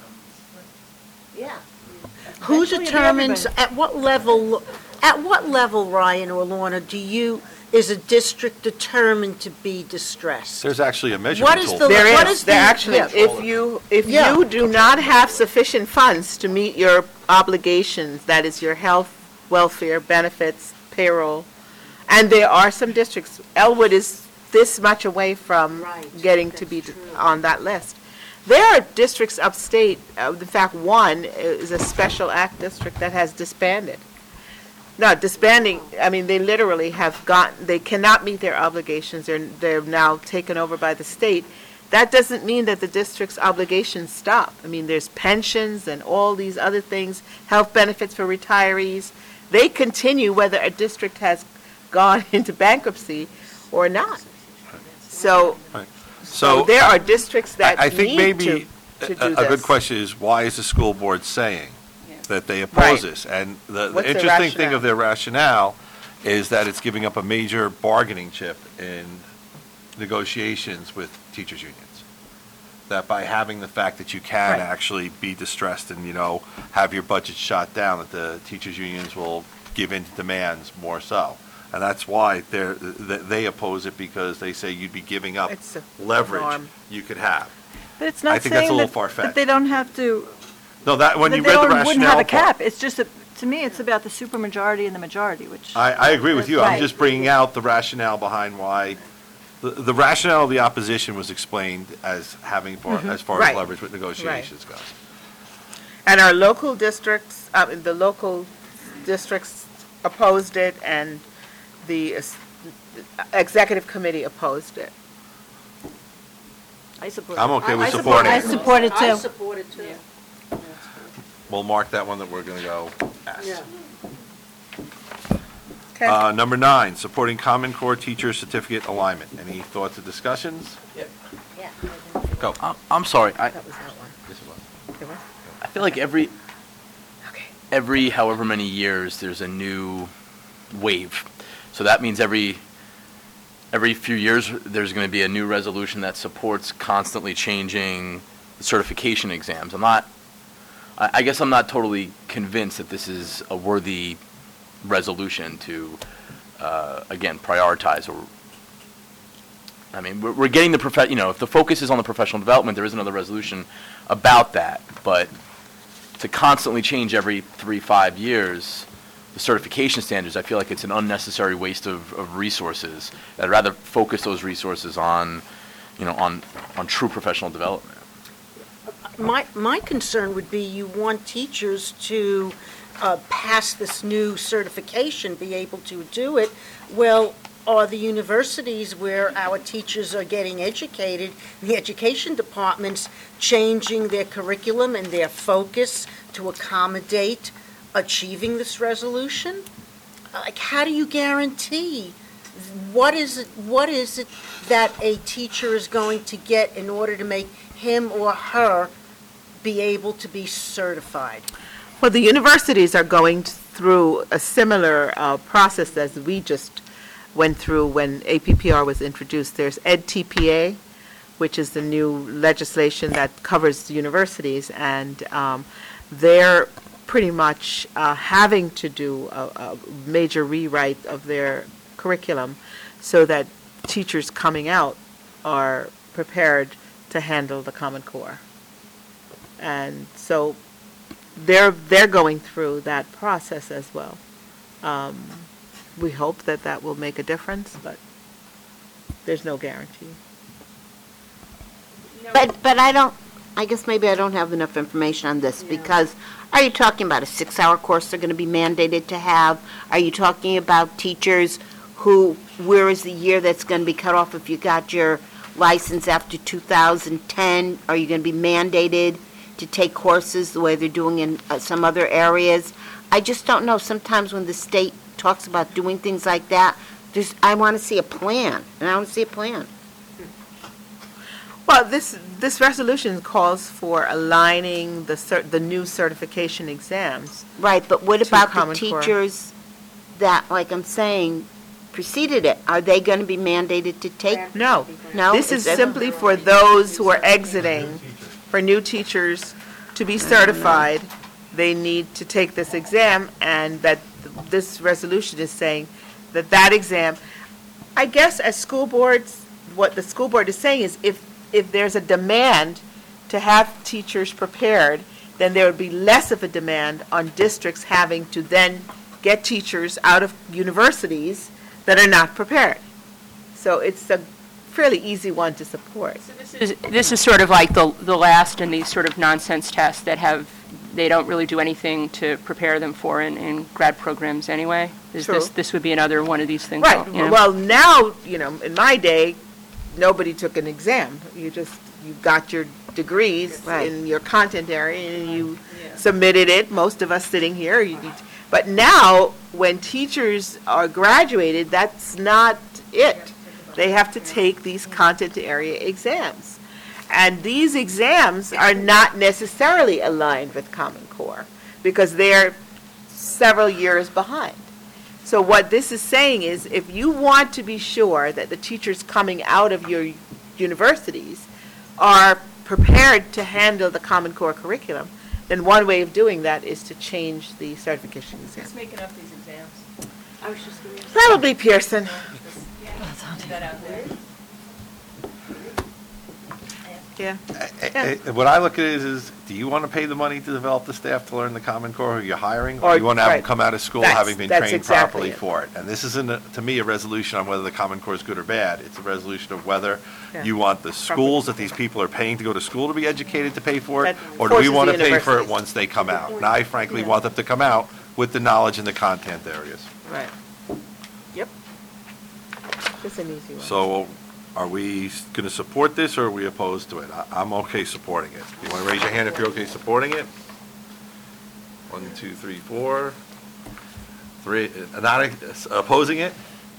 yeah. Who Actually, it'd be determines, everybody. at what level, Ryan or Lorna, is a district determined to be distressed? There's actually a What measurement is tool. the- There what is, is there the- actually, yeah. if Yeah. you do not have sufficient funds to meet your obligations, that is your health, welfare, benefits, payroll, and there are some districts, Elwood is this much away from Right, getting to be that's true. on that list. There are districts upstate, in fact, one is a special act district that has disbanded. No, disbanding, I mean, they literally they cannot meet their obligations, they're now taken over by the state. That doesn't mean that the district's obligations stop. I mean, there's pensions and all these other things, health benefits for retirees. They continue whether a district has gone into bankruptcy or not. So, Right. so there are districts that I think need maybe to do a good this. question is, why is the school board saying that they oppose Right. this? And the What's their interesting thing rationale? of their rationale is that it's giving up a major bargaining chip in negotiations with teachers' unions. That by having the fact that you can Right. actually be distressed and, have your budget shot down, that the teachers' unions will give in to demands more so. And that's why they oppose it, because they say you'd be giving up It's a leverage norm. you could have. But it's I not think that's a saying little that far-fetched. they don't have to, No, that, when that you they read the don't- rationale wouldn't have a part- cap. It's just, to me, it's about the supermajority and the majority, which. I agree with you. I'm Right. just bringing out the rationale behind why, the rationale of the opposition was explained as having, as far as Right. leverage with negotiations goes. And our local districts, the local districts opposed it, and the executive committee opposed it. I support I'm it. okay with I supporting I it. support it I too. support it too. We'll mark that one that we're going to go pass. Yeah. Okay. Number 9, supporting Common Core teacher certificate alignment. Any thoughts or discussions? Yeah. Go. I'm sorry, That was that one. Yes, it was. Okay, what? I feel like every Okay. however many years, there's a new wave. So that means every few years, there's going to be a new resolution that supports constantly changing certification exams. I guess I'm not totally convinced that this is a worthy resolution to, again, prioritize or, I mean, we're getting if the focus is on the professional development, there is another resolution about that. But to constantly change every 3-5 years, the certification standards, I feel like it's an unnecessary waste of resources. I'd rather focus those resources on, on true professional development. My concern would be you want teachers to pass this new certification, be able to do it. Well, are the universities where our teachers are getting educated, the education departments changing their curriculum and their focus to accommodate achieving this resolution? Like, how do you guarantee? What is it that a teacher is going to get in order to make him or her be able to be certified? Well, the universities are going through a similar process as we just went through when APPR was introduced. There's EdTPA, which is the new legislation that covers the universities, and they're pretty much having to do a major rewrite of their curriculum so that teachers coming out are prepared to handle the Common Core. And so they're going through that process as well. We hope that will make a difference, but there's no guarantee. But I don't, I guess maybe I don't have enough information on this, because are you talking about a 6-hour course they're going to be mandated to have? Are you talking about teachers who, where is the year that's going to be cut off if you got your license after 2010? Are you going to be mandated to take courses the way they're doing in some other areas? I just don't know. Sometimes when the state talks about doing things like that, I want to see a plan, and I want to see a plan. Well, this resolution calls for aligning the new certification exams. Right, but what to about the Common Core. teachers that, like I'm saying, preceded it? Are they going to be mandated to take? No. No? This is simply for those who are exiting, for new teachers to be certified. They need to take this exam, and that this resolution is saying that that exam, I guess as school boards, what the school board is saying is if there's a demand to have teachers prepared, then there would be less of a demand on districts having to then get teachers out of universities that are not prepared. So it's a fairly easy one to support. This is sort of like the last in these sort of nonsense tests that they don't really do anything to prepare them for in grad programs anyway. True. This would be another one of these things. Right. you know? Well, now, in my day, nobody took an exam. You got your degrees in your content area and you submitted it. Most of us sitting here. But now, when teachers are graduated, that's not it. They have to take these content area exams. And these exams are not necessarily aligned with Common Core because they're several years behind. So what this is saying is if you want to be sure that the teachers coming out of your universities are prepared to handle the Common Core curriculum, then one way of doing that is to change the certification exam. Who's making up these exams? I was just going to Probably Pearson. Yeah. What I look at it is, do you want to pay the money to develop the staff to learn the Common Core, or are you hiring? Or Or- do you want to have them right. come out of school That's- having been that's trained exactly properly it. for it? And this isn't, to me, a resolution on whether the Common Core is good or bad. It's a resolution of whether Yeah. you want the schools that these people are paying to go to school to be educated to pay for it, That or do we forces want the to pay for it universities. once they come out? And I frankly Yeah. want them to come out with the knowledge in the content areas. Right. Yep. It's an easy one. So are we going to support this, or are we opposed to it? I'm okay supporting it. You want to raise your hand if you're okay supporting it? 1, 2, 3, 4. 3, not opposing it?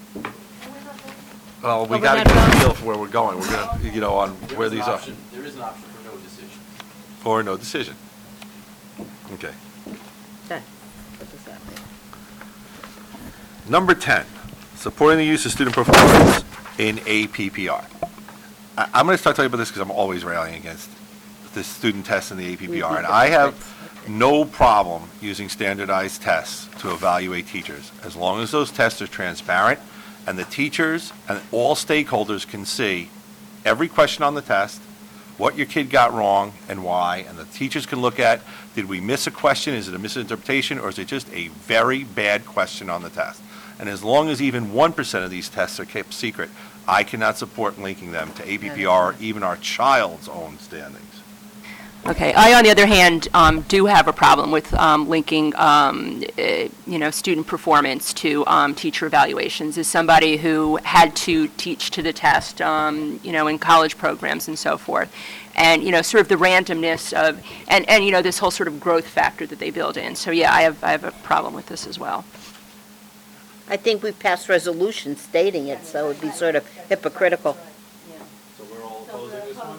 Well, we got to get a feel for where we're going. We're going to, on where these are. There is an option for no decision. Or no decision. Okay. Okay. What does that mean? Number 10, supporting the use of student performance in APPR. I'm going to start talking about this because I'm always railing against the student tests in the APPR. And I have no problem using standardized tests to evaluate teachers, as long as those tests are transparent and the teachers and all stakeholders can see every question on the test, what your kid got wrong and why, and the teachers can look at, did we miss a question, is it a misinterpretation, or is it just a very bad question on the test? And as long as even 1% of these tests are kept secret, I cannot support linking them to APPR or even our child's own standings. Okay, I, on the other hand, do have a problem with linking, student performance to teacher evaluations. As somebody who had to teach to the test, in college programs and so forth, and, sort of the randomness of, and this whole sort of growth factor that they build in. So, yeah, I have a problem with this as well. I think we've passed resolutions stating it, so it'd be sort of hypocritical. So we're all opposing this one?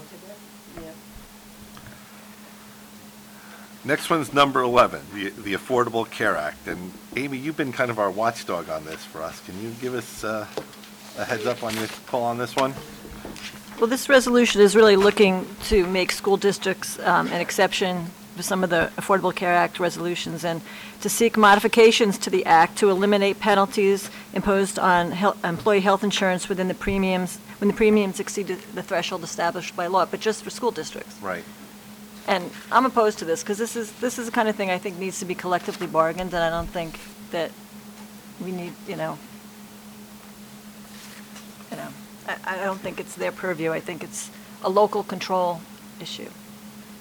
Next one's number 11, the Affordable Care Act. And Amy, you've been kind of our watchdog on this for us. Can you give us a heads up on your call on this one? Well, this resolution is really looking to make school districts an exception to some of the Affordable Care Act resolutions and to seek modifications to the act to eliminate penalties imposed on employee health insurance within the premiums, when the premiums exceed the threshold established by law, but just for school districts. Right. And I'm opposed to this because this is the kind of thing I think needs to be collectively bargained, and I don't think that we need, I don't think it's their purview. I think it's a local control issue.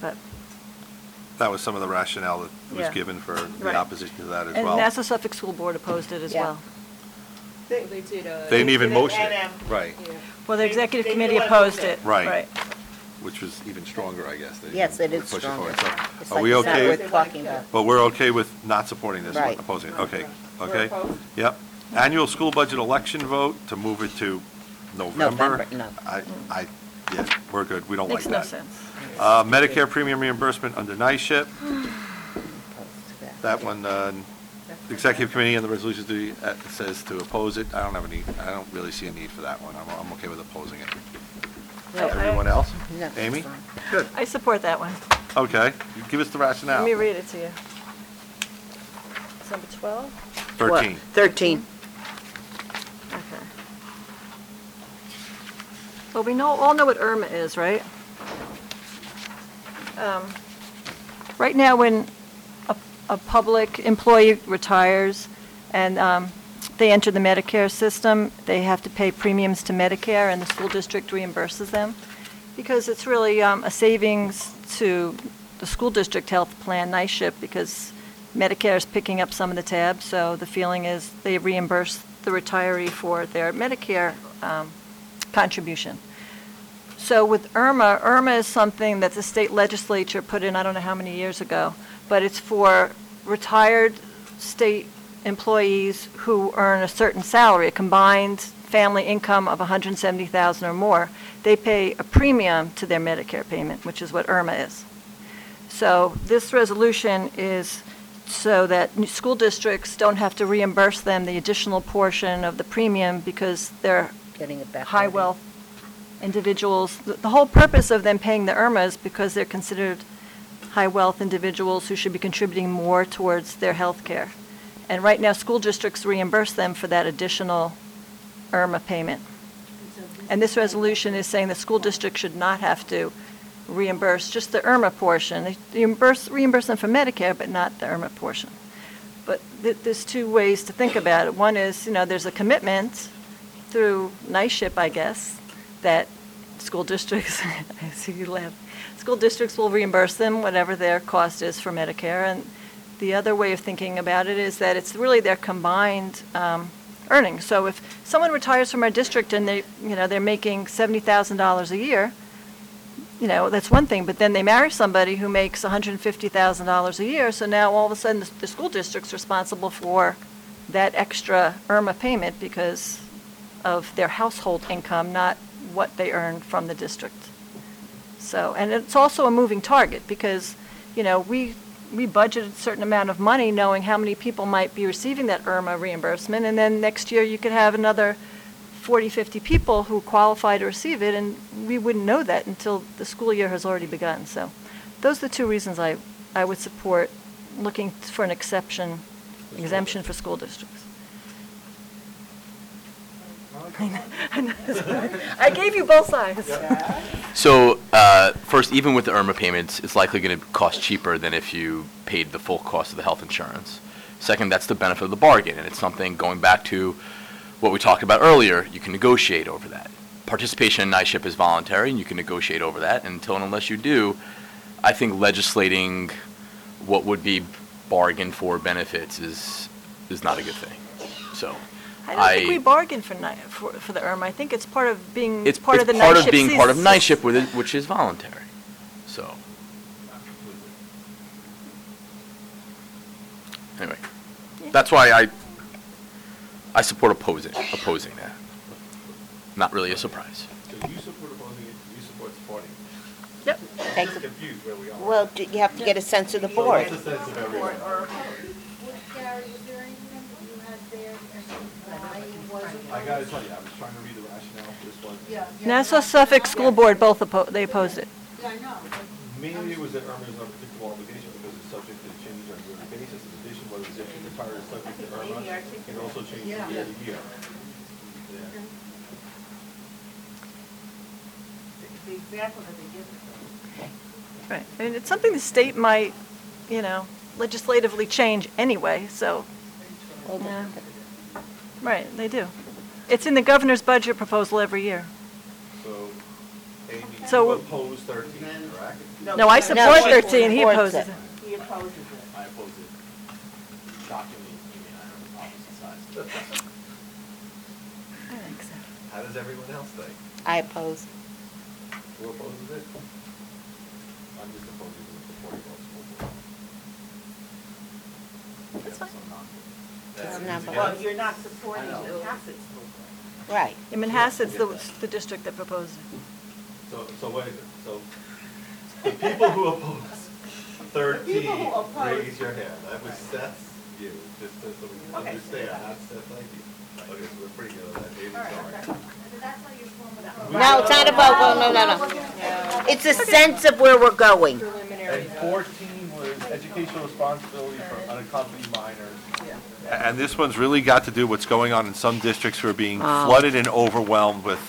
but, That was some of the rationale that was Yeah. given for the Right. opposition to that as and well. Nassau Suffolk School Board opposed it as Yeah. well. They didn't even motion it, right, Well, the executive they committee wanted opposed to- it. Right. which was even stronger, I guess. They Yes, it is pushed stronger. forward. So, It's Are like we it's not okay? worth talking about. But we're okay with not supporting this, Right. opposing it, okay, okay? Yep. Annual school budget election vote, to move it to November. No. Yeah, we're good, we don't like Makes no that. sense. Medicare premium reimbursement under NISHIP, that one, the executive committee and the resolution says to oppose it. I don't really see a need for that one. I'm okay with opposing it. Everyone else? No, Amy? it's fine. Good, I support that one. okay. Give us the rationale. Let me read it to you. It's number 12? 13. 13. Okay. Well, we all know what IRMA is, right? Right now, when a public employee retires and they enter the Medicare system, they have to pay premiums to Medicare, and the school district reimburses them, because it's really a savings to the school district health plan, NISHIP, because Medicare is picking up some of the tab, so the feeling is they reimburse the retiree for their Medicare contribution. So with IRMA is something that the state legislature put in, I don't know how many years ago, but it's for retired state employees who earn a certain salary, a combined family income of $170,000 or more. They pay a premium to their Medicare payment, which is what IRMA is. So this resolution is so that school districts don't have to reimburse them the additional portion of the premium because they're Getting it back. high wealth individuals. The whole purpose of them paying the IRMA is because they're considered high wealth individuals who should be contributing more towards their health care. And right now, school districts reimburse them for that additional IRMA payment. And this resolution is saying the school district should not have to reimburse just the IRMA portion. They reimburse them for Medicare, but not the IRMA portion. But there's two ways to think about it. One is, there's a commitment through NISHIP, I guess, that school districts, I see you laugh, school districts will reimburse them whatever their cost is for Medicare. And the other way of thinking about it is that it's really their combined earnings. So if someone retires from our district and they're making $70,000 a year, that's one thing, but then they marry somebody who makes $150,000 a year, so now all of a sudden the school district's responsible for that extra IRMA payment because of their household income, not what they earn from the district. So, and it's also a moving target because, we budgeted a certain amount of money knowing how many people might be receiving that IRMA reimbursement, and then next year you could have another 40, 50 people who qualify to receive it, and we wouldn't know that until the school year has already begun. So those are the two reasons I would support looking for an exemption for school districts. I gave you both sides. So, first, even with the IRMA payments, it's likely going to cost cheaper than if you paid the full cost of the health insurance. Second, that's the benefit of the bargain, and it's something, going back to what we talked about earlier, you can negotiate over that. Participation in NISHIP is voluntary, and you can negotiate over that. Until and unless you do, I think legislating what would be bargained for benefits is not a good thing. So, I don't think we bargained for the IRMA. I think it's part of being it's part of the part NISHIP. of being part of NISHIP, which is voluntary. So, anyway, that's why I support opposing that. Not really a surprise. So you support opposing it, you support supporting it. Yep. Thanks. Confused where we are. Well, you have to get a sense of the board. What's the sense of everyone? I gotta tell you, I was trying to read the rationale for this one. Nassau Suffolk School Board both they opposed it. Mainly it was that IRMA is not a predictable obligation because it's subject to change on a yearly basis. In addition, whether the district retires is subject to IRMA can also change from year to year. The example that they give us. Right. I mean, it's something the state might, legislatively change anyway, so. Yeah. Right, they do. It's in the governor's budget proposal every year. So, So- oppose 13, correct? No, I support she 13, he supports opposes it. it. He opposes it. I oppose it. Shockingly, Amy and I are on opposite sides. How does everyone else think? I oppose. Who opposes it? I'm just opposing the supporting of school board. That's fine. Well, you're not supporting the Manhasset School Board. Right. I mean, Manhasset's the district that proposed it. So wait a minute, so the people who oppose 13, raise your hand. That was Seth's view, just so we can understand, not Seth, thank you. Okay, so we're pretty good on that, David, sorry. No, it's not a vote, no. It's a sense of where we're going. And 14 was educational responsibility for unaccompanied minors. And this one's really got to do what's going on in some districts who are being flooded and overwhelmed with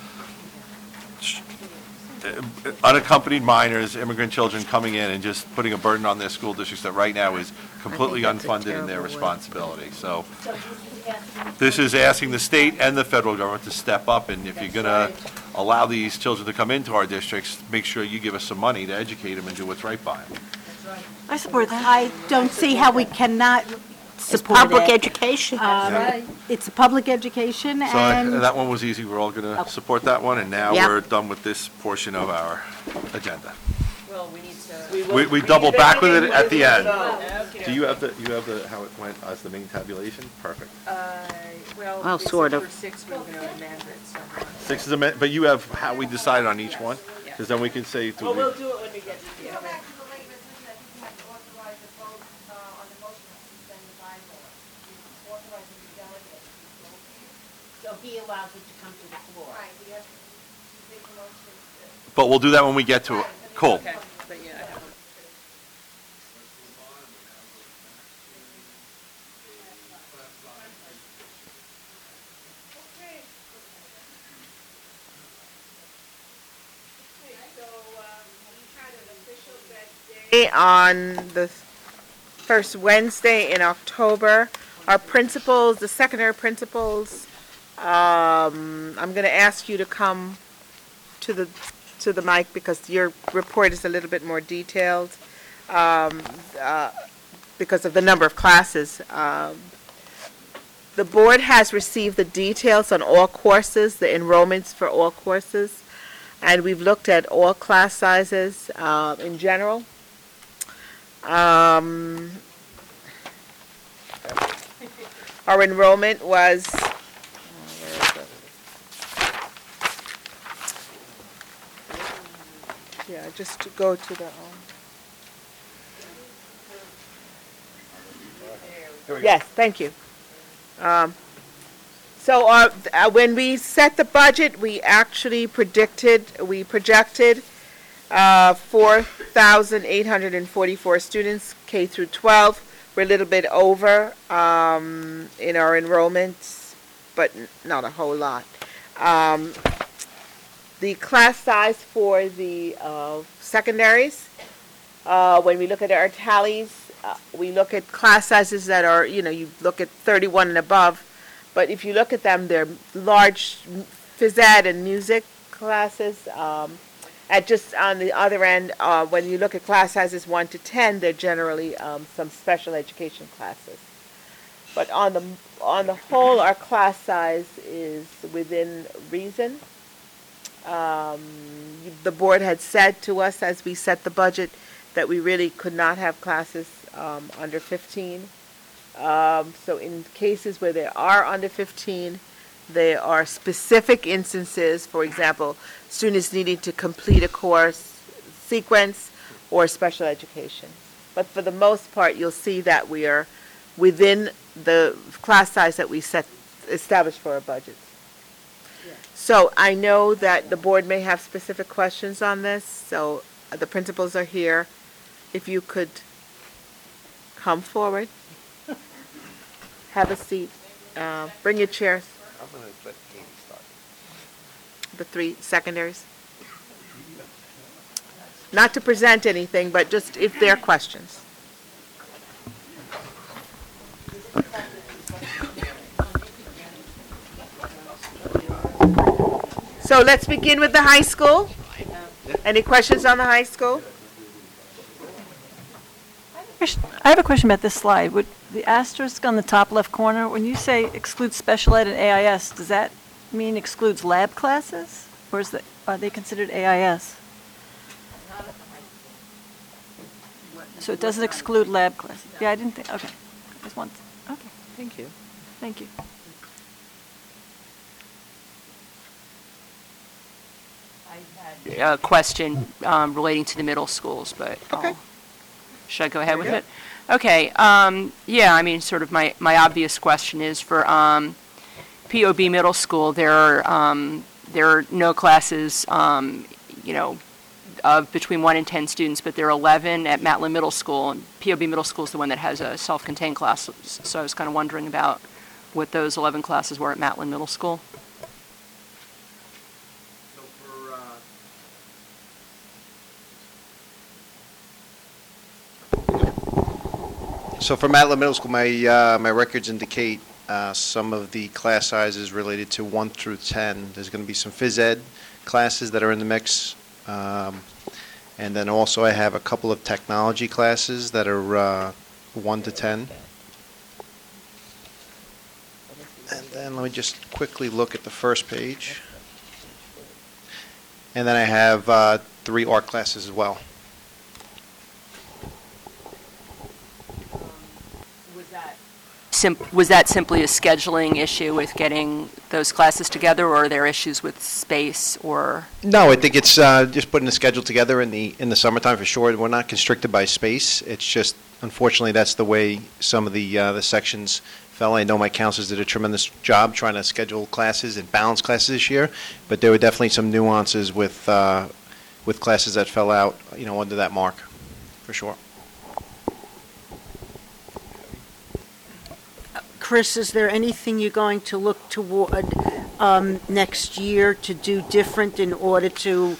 unaccompanied minors, immigrant children coming in and just putting a burden on their school districts that right now is completely unfunded in their responsibility. So this is asking the state and the federal government to step up, and if you're going to allow these children to come into our districts, make sure you give us some money to educate them and do what's right by them. I support that. I don't see how we cannot It's support it. public education. It's a public education, So and that one was easy. We're all going to support that one, and now Yep. we're done with this portion of our agenda. Well, we need to. We double back with it at the end. Do you have the, how it went as the main tabulation? Perfect. Well, sort of. 6, we're going to amend it somewhat. 6 is a, but you have how we decided on each one? Because then we can say, do we- do it when we get to the end. So he allows it to come to the floor. Right, we have to make a motion. but we'll do that when we get to it. Cool. Okay, but yeah, I have a. On the first Wednesday in October, our principals, the secondary principals, I'm going to ask you to come to the mic because your report is a little bit more detailed because of the number of classes. The board has received the details on all courses, the enrollments for all courses, and we've looked at all class sizes in general. Our enrollment was, yeah, just to go to the, yes, thank you. So when we set the budget, we actually projected 4,844 students, K through 12. We're a little bit over in our enrollments, but not a whole lot. The class size for the secondaries, when we look at our tallies, we look at class sizes that are, you look at 31 and above, but if you look at them, they're large phys ed and music classes. At just on the other end, when you look at class sizes 1 to 10, they're generally some special education classes. But on the whole, our class size is within reason. The board had said to us as we set the budget that we really could not have classes under 15. So in cases where there are under 15, there are specific instances, for example, students needing to complete a course sequence or special education. But for the most part, you'll see that we are within the class size that we established for our budgets. So I know that the board may have specific questions on this, so the principals are here. If you could come forward, have a seat, bring your chairs. I'm going to let Amy start. The 3 secondaries. Not to present anything, but just if there are questions. So let's begin with the high school. Any questions on the high school? I have a question about this slide. Would the asterisk on the top left corner, when you say excludes special ed and AIS, does that mean excludes lab classes? Or are they considered AIS? So it doesn't exclude lab classes? Yeah, I didn't think, okay. Just one, okay. Thank you. Thank you. A question relating to the middle schools, but should I go ahead with it? Okay, yeah, I mean, sort of my obvious question is for POB Middle School, there are no classes, of between 1 and 10 students, but there are 11 at Matlin Middle School, and POB Middle School is the one that has a self-contained class, so I was kind of wondering about what those 11 classes were at Matlin Middle School. So for Matlin Middle School, my records indicate some of the class sizes related to 1 through 10. There's going to be some phys ed classes that are in the mix. And then also I have a couple of technology classes that are 1 to 10. And then let me just quickly look at the first page. And then I have 3 art classes as well. Was that simply a scheduling issue with getting those classes together, or are there issues with space or? No, I think it's just putting the schedule together in the summertime for sure. We're not constricted by space. It's just, unfortunately, that's the way some of the sections fell. I know my counselors did a tremendous job trying to schedule classes and balance classes this year, but there were definitely some nuances with classes that fell out, under that mark, for sure. Chris, is there anything you're going to look toward next year to do different in order to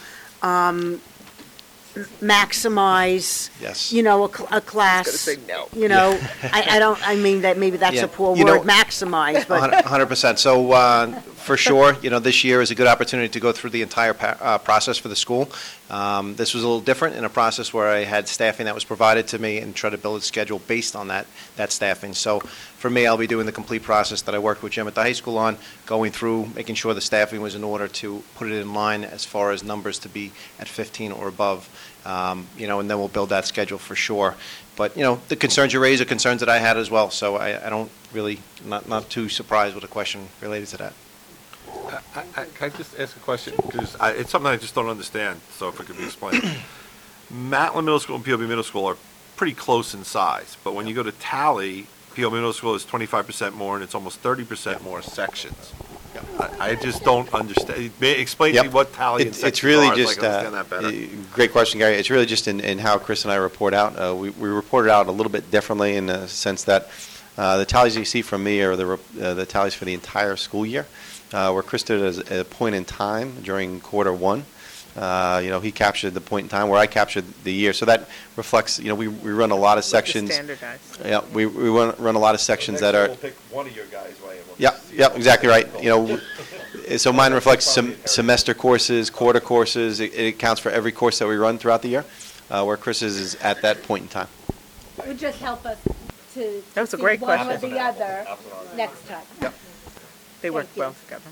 maximize, yes, a class? Say no. I mean that maybe that's Yeah. a poor word, maximize, but 100%. So for sure, this year is a good opportunity to go through the entire process for the school. This was a little different in a process where I had staffing that was provided to me and try to build a schedule based on that staffing. So for me, I'll be doing the complete process that I worked with Jim at the high school on, going through, making sure the staffing was in order to put it in line as far as numbers to be at 15 or above, and then we'll build that schedule for sure. But, the concerns you raise are concerns that I had as well, so I don't really, not too surprised with a question related to that. Can I just ask a question? Because it's something I just don't understand, so if it could be explained. Matlin Middle School and POB Middle School are pretty close in size, but when you go to Tally, POB Middle School is 25% more, and it's almost 30% more sections. I just don't understand. Explain to me what Tally and sections it's really are, just, so I can understand that better. Great question, Gary. It's really just in how Chris and I report out. We report it out a little bit differently in the sense that the tallies you see from me are the tallies for the entire school year. Where Chris did it at a point in time during quarter 1. He captured the point in time where I captured the year. So that reflects, we run a lot of sections. Standardized. Yeah, we run a lot of sections that are. We'll pick one of your guys, right? Yeah, exactly right. So mine reflects semester courses, quarter courses. It accounts for every course that we run throughout the year, where Chris's is at that point in time. It would just help us to That was a see great one question. or the other next time. Yep. They work Thank you. well together.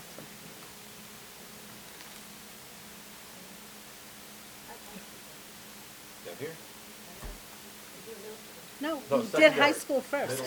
No, you did high school first.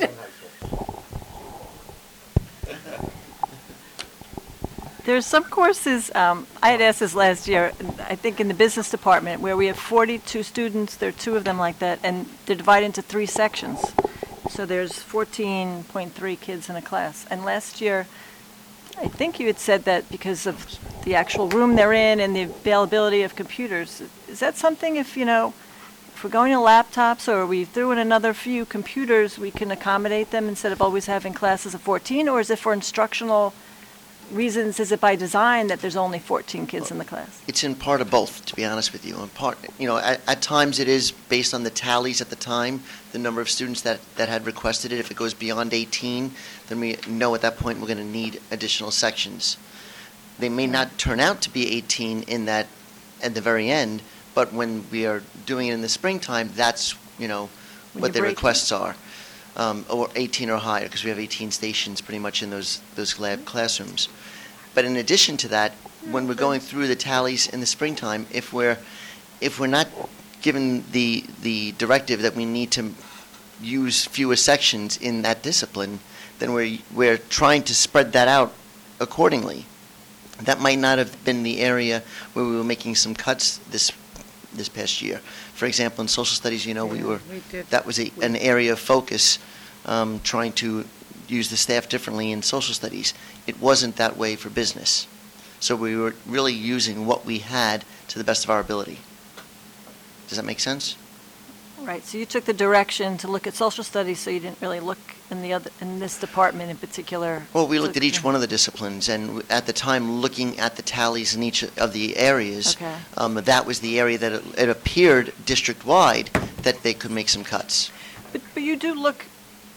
There's some courses, I had asked this last year, I think in the business department, where we have 42 students, there are 2 of them like that, and they're divided into 3 sections. So there's 14.3 kids in a class. And last year, I think you had said that because of the actual room they're in and the availability of computers. Is that something if we're going to laptops or we threw in another few computers, we can accommodate them instead of always having classes of 14? Or is it for instructional reasons, is it by design that there's only 14 kids in the class? It's in part of both, to be honest with you. In part, at times it is based on the tallies at the time, the number of students that had requested it. If it goes beyond 18, then we know at that point we're going to need additional sections. They may not turn out to be 18 in that at the very end, but when we are doing it in the springtime, that's, When what you're their breaking. requests are. Or 18 or higher, because we have 18 stations pretty much in those lab classrooms. But in addition to that, when we're going through the tallies in the springtime, if we're not given the directive that we need to use fewer sections in that discipline, then we're trying to spread that out accordingly. That might not have been the area where we were making some cuts this past year. For example, in social studies, that was an area of focus, trying to use the staff differently in social studies. It wasn't that way for business. So we were really using what we had to the best of our ability. Does that make sense? Right, so you took the direction to look at social studies, so you didn't really look in this department in particular. Well, we looked at each one of the disciplines, and at the time, looking at the tallies in each of the areas, Okay. That was the area that it appeared district-wide that they could make some cuts. But you do look,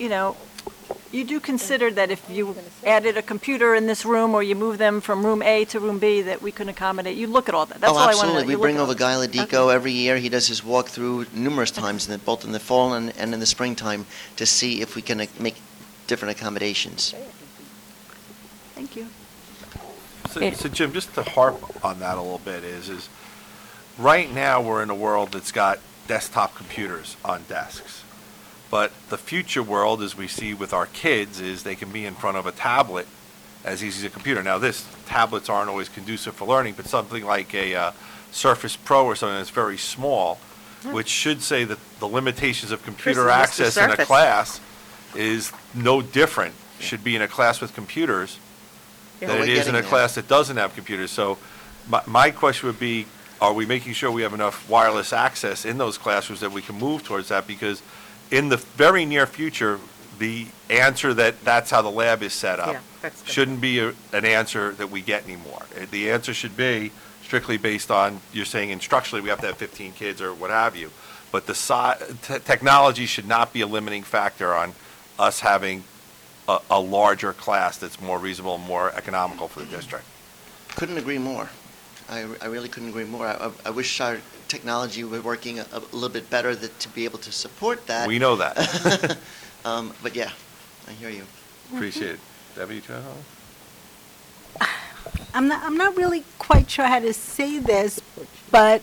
you do consider that if you added a computer in this room, or you move them from room A to room B, that we can accommodate, you look at all that. That's all I wanted to know. Absolutely. We You look bring at all over that. Guy Ladico every year. He does his walkthrough numerous times, both in the fall and in the springtime, to see if we can make different accommodations. Thank you. So Jim, just to harp on that a little bit is right now we're in a world that's got desktop computers on desks. But the future world, as we see with our kids, is they can be in front of a tablet as easy as a computer. Now, tablets aren't always conducive for learning, but something like a Surface Pro or something that's very small, which should say that the limitations of computer Chris, Mr. access in a Surface. class is no different, should be in a class with computers Yeah. than Well, it we're is in a getting class that doesn't have computers. So my question would be, are we making sure we have enough wireless access in those classrooms that we can move towards that? Because in the very near future, the answer that that's how the lab is set up Yeah, that's good. shouldn't be an answer that we get anymore. The answer should be strictly based on, you're saying instructionally, we have to have 15 kids or what have you. But technology should not be a limiting factor on us having a larger class that's more reasonable and more economical for the district. Couldn't agree more. I really couldn't agree more. I wish our technology were working a little bit better to be able to support that. We know that. But yeah, I hear you. Appreciate it. Debbie, do you have- I'm not really quite sure how to say this, but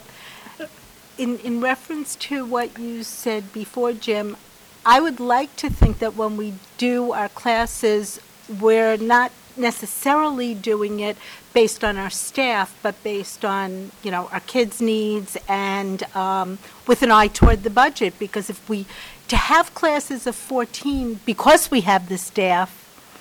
in reference to what you said before, Jim, I would like to think that when we do our classes, we're not necessarily doing it based on our staff, but based on, our kids' needs and with an eye toward the budget. Because to have classes of 14, because we have the staff,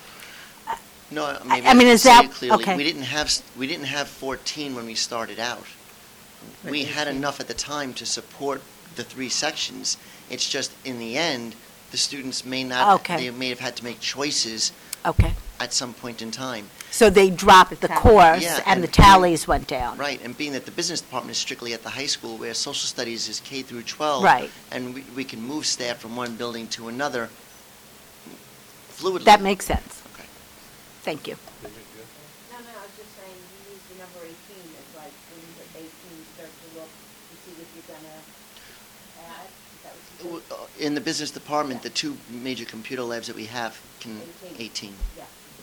No, maybe I mean, can is say that- it clearly. okay. We didn't have 14 when we started out. We had enough at the time to support the 3 sections. It's just, in the end, the students may not, Okay. they may have had to make choices okay, at some point in time. so they dropped the course Yeah, and the and- tallies went down. Right, and being that the business department is strictly at the high school, where social studies is K through 12. Right. And we can move staff from one building to another fluidly. That makes sense. Okay. Thank you. No, I was just saying, you use the number 18 as like, when you hit 18, start to look to see if you're gonna add, is that what you said? In the business department, the 2 major computer labs that we have can, 18. Yeah.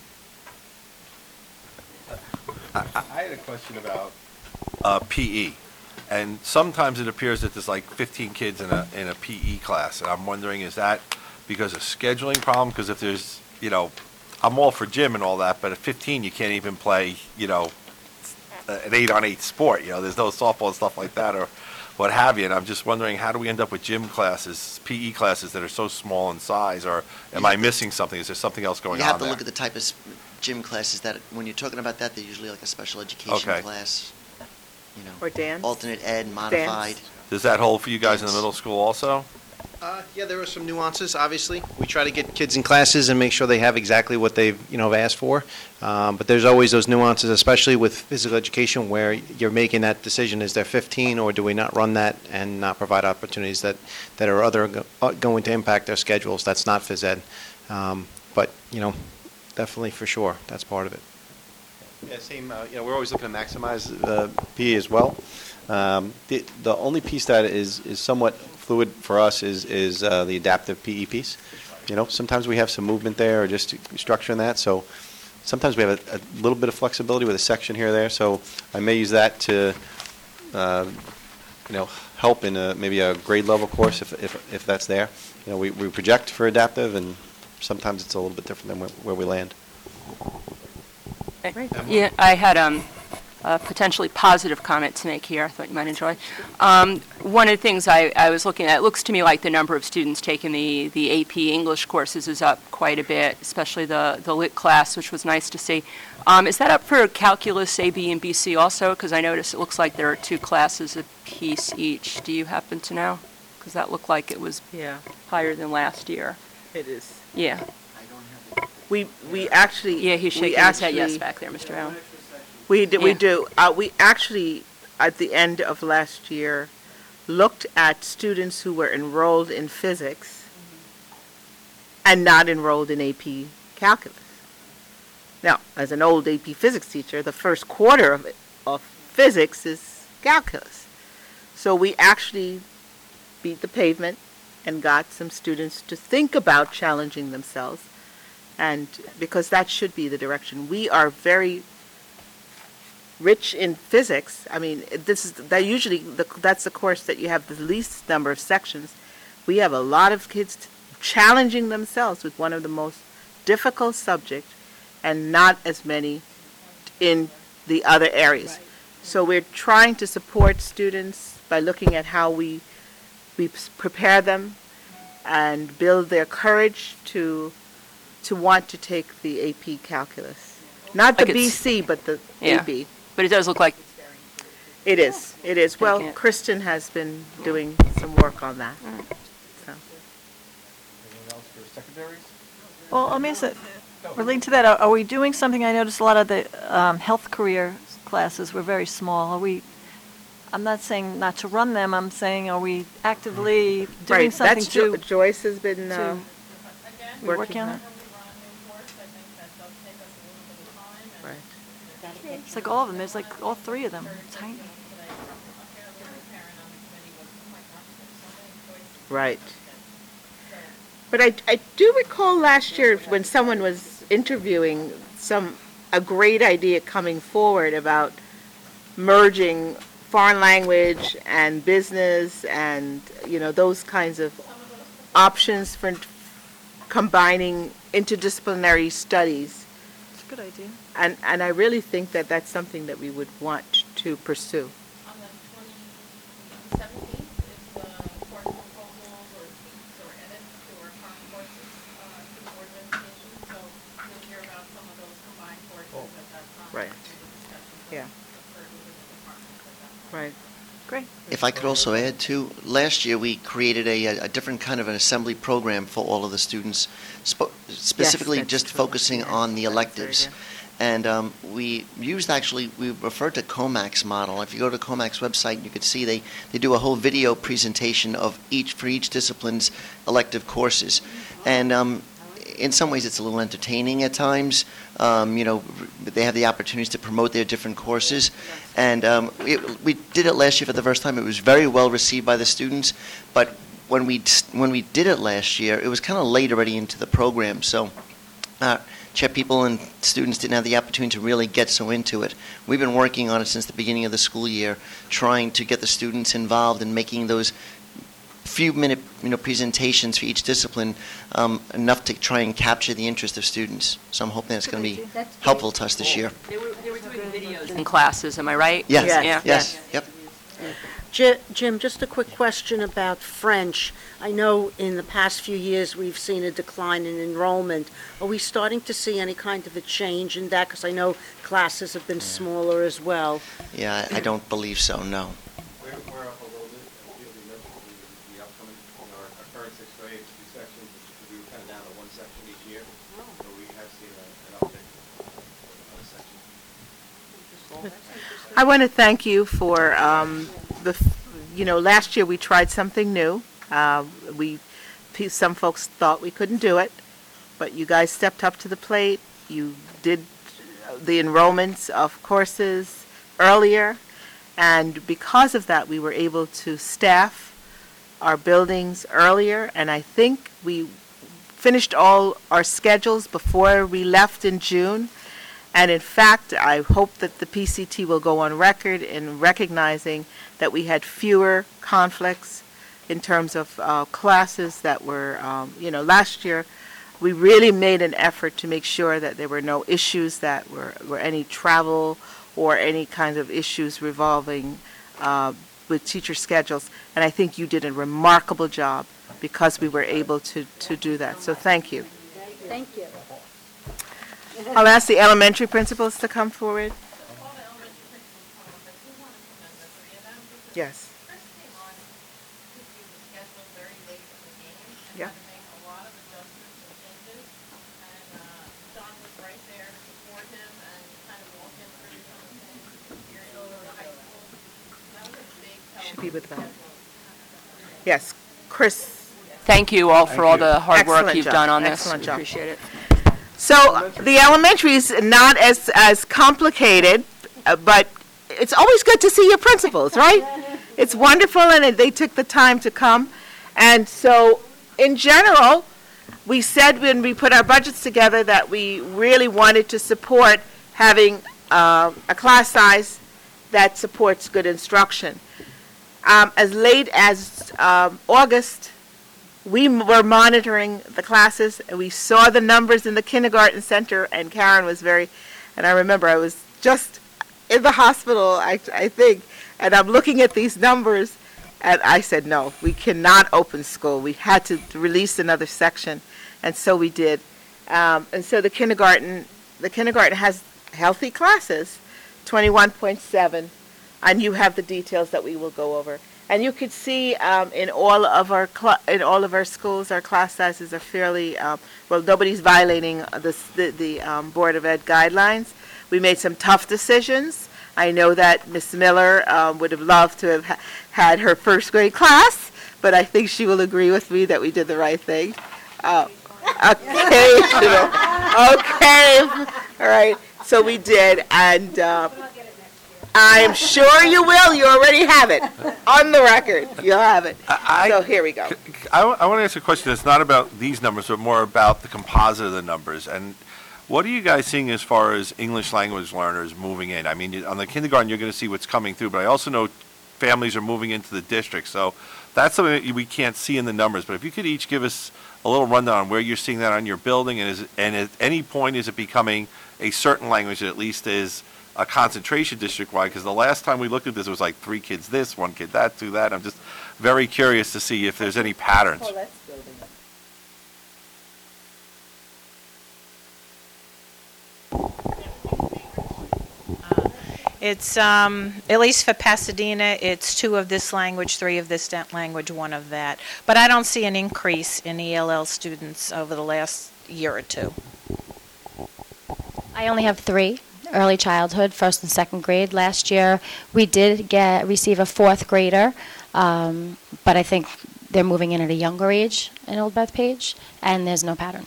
I had a question about PE. And sometimes it appears that there's like 15 kids in a PE class. And I'm wondering, is that because of scheduling problem? Because if there's, I'm all for gym and all that, but at 15, you can't even play, an 8-on-8 sport. There's no softball and stuff like that or what have you. And I'm just wondering, how do we end up with gym classes, PE classes that are so small in size? Or am I missing something? Is there something else going on You there? have to look at the type of gym classes that, when you're talking about that, they're usually like a special education Okay. class. Or dance? Alternate ed, modified. Does that hold for you guys in the middle school also? Yeah, there are some nuances, obviously. We try to get kids in classes and make sure they have exactly what they've, asked for. But there's always those nuances, especially with physical education, where you're making that decision, is there 15, or do we not run that and not provide opportunities that are going to impact their schedules? That's not phys ed. But, definitely for sure, that's part of it. Yeah, same, we're always looking to maximize PE as well. The only piece that is somewhat fluid for us is the adaptive PE piece. Sometimes we have some movement there or just structure in that, so sometimes we have a little bit of flexibility with a section here or there, so I may use that to, help in maybe a grade level course if that's there. We project for adaptive, and sometimes it's a little bit different than where we land. Yeah, I had a potentially positive comment to make here. I thought you might enjoy. One of the things I was looking at, it looks to me like the number of students taking the AP English courses is up quite a bit, especially the lit class, which was nice to see. Is that up for calculus A, B, and BC also? Because I noticed it looks like there are 2 classes a piece each. Do you happen to know? Because that looked like it was higher than last year. It is. Yeah. We actually. Yeah, he's shaking his head yes back there, Mr. Allen. We do. Yeah. We actually, at the end of last year, looked at students who were enrolled in physics and not enrolled in AP calculus. Now, as an old AP physics teacher, the first quarter of physics is calculus. So we actually beat the pavement and got some students to think about challenging themselves, and because that should be the direction. We are very rich in physics. I mean, that's the course that you have the least number of sections. We have a lot of kids challenging themselves with one of the most difficult subjects, and not as many in the other areas. So we're trying to support students by looking at how we prepare them and build their courage to want to take the AP calculus. Not the BC, but the AP. But it does look like it is. It is. Well, Kristen has been doing some work on that. So. Anyone else for secondaries? Well, let me ask it. Relating to that, are we doing something? I noticed a lot of the health career classes were very small. I'm not saying not to run them. I'm saying, are we actively doing something to? Joyce has been working on it. Right. It's like all of them. There's like all 3 of them. Tiny. Right. But I do recall last year when someone was interviewing a great idea coming forward about merging foreign language and business and, those kinds of options for combining interdisciplinary studies. It's a good idea. And I really think that that's something that we would want to pursue. On the 17th is the course proposals or tweaks or edits to our current courses to the Board of Education. So you'll hear about some of those combined courses at that time. Right. Yeah. Right. Great. If I could also add too, last year we created a different kind of an assembly program for all of the students, specifically just focusing on the electives. And we referred to COMAX model. If you go to COMAX website, you could see they do a whole video presentation of for each discipline's elective courses. And in some ways it's a little entertaining at times. They have the opportunities to promote their different courses. And we did it last year for the first time. It was very well received by the students. But when we did it last year, it was kind of late already into the program. So chair people and students didn't have the opportunity to really get so into it. We've been working on it since the beginning of the school year, trying to get the students involved in making those few-minute presentations for each discipline enough to try and capture the interest of students. So I'm hoping that's going to be helpful to us this year. They were doing videos in classes, am I right? Yes. Yes. Yep. Jim, just a quick question about French. I know in the past few years we've seen a decline in enrollment. Are we starting to see any kind of a change in that? Because I know classes have been smaller as well. Yeah, I don't believe so, no. We're up a little bit. The upcoming, our current 6th grade, 2 sections, we were kind of down to 1 section each year. So we have seen an uptick in other sections. I want to thank you for last year we tried something new. Some folks thought we couldn't do it, but you guys stepped up to the plate. You did the enrollments of courses earlier, and because of that, we were able to staff our buildings earlier, and I think we finished all our schedules before we left in June. And in fact, I hope that the PCT will go on record in recognizing that we had fewer conflicts in terms of classes that were, last year, we really made an effort to make sure that there were no issues that were any travel or any kind of issues revolving with teacher schedules. And I think you did a remarkable job because we were able to do that. So thank you. Thank you. I'll ask the elementary principals to come forward. Yes. Yeah. Should be with them. Yes, Chris. Thank you all for all the hard work Excellent you've job. done on this. Excellent job. Appreciate it. So the elementary is not as complicated, but it's always good to see your principals, right? It's wonderful, and they took the time to come. And so, in general, we said when we put our budgets together that we really wanted to support having a class size that supports good instruction. As late as August, we were monitoring the classes, and we saw the numbers in the kindergarten center, and Karen was and I remember I was just in the hospital, I think, and I'm looking at these numbers, and I said, no, we cannot open school. We had to release another section, and so we did. And so the kindergarten has healthy classes, 21.7, and you have the details that we will go over. And you could see in all of our schools, our class sizes are fairly nobody's violating the Board of Ed guidelines. We made some tough decisions. I know that Ms. Miller would have loved to have had her first grade class, but I think she will agree with me that we did the right thing. Occasional. Okay. All right. So we did, and I'm sure you will. You already have it on the record. You'll have it. So here we go. I want to ask a question that's not about these numbers, but more about the composite of the numbers. And what are you guys seeing as far as English language learners moving in? I mean, on the kindergarten, you're going to see what's coming through, but I also know families are moving into the district. So that's something that we can't see in the numbers. But if you could each give us a little rundown on where you're seeing that on your building, and at any point is it becoming a certain language that at least is a concentration district-wide? Because the last time we looked at this, it was like 3 kids this, 1 kid that, 2 that. I'm just very curious to see if there's any patterns. It's, at least for Pasadena, it's 2 of this language, 3 of this language, 1 of that. But I don't see an increase in ELL students over the last year or 2. I only have 3. Early childhood, 1st and 2nd grade. Last year, we did receive a 4th grader, but I think they're moving in at a younger age in Old Bethpage, and there's no pattern.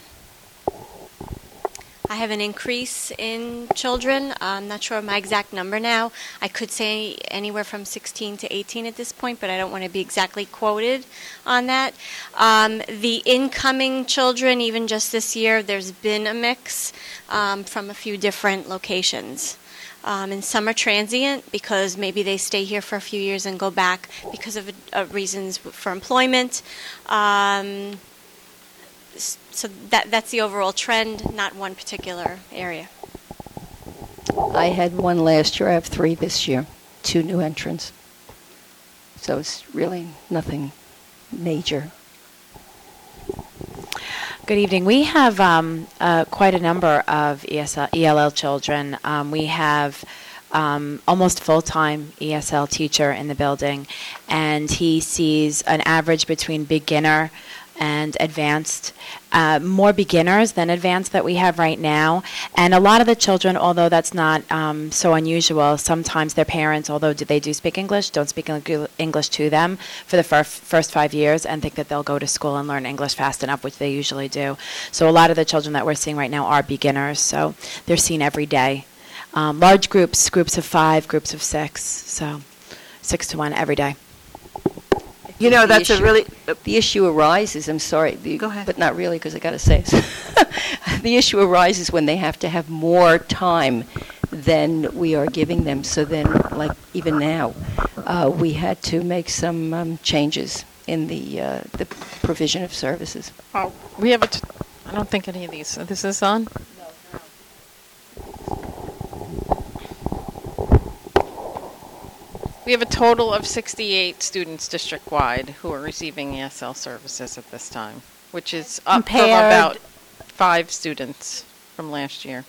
I have an increase in children. I'm not sure of my exact number now. I could say anywhere from 16 to 18 at this point, but I don't want to be exactly quoted on that. The incoming children, even just this year, there's been a mix from a few different locations. And some are transient because maybe they stay here for a few years and go back because of reasons for employment. So that's the overall trend, not one particular area. I had 1 last year. I have 3 this year, 2 new entrants. So it's really nothing major. Good evening. We have quite a number of ELL children. We have almost full-time ESL teacher in the building, and he sees an average between beginner and advanced, more beginners than advanced that we have right now. And a lot of the children, although that's not so unusual, sometimes their parents, although they do speak English, don't speak English to them for the first 5 years and think that they'll go to school and learn English fast enough, which they usually do. So a lot of the children that we're seeing right now are beginners, so they're seen every day. large groups, groups of 5, groups of 6, so 6 to 1 every day. You know, that's a really... The issue arises, I'm sorry. Go ahead. But not really, because I got to say it. The issue arises when they have to have more time than we are giving them. So then, like even now, we had to make some changes in the provision of services. Oh, we have I don't think any of these, this is on? We have a total of 68 students district-wide who are receiving ESL services at this time, which is up from about 5 students from last year.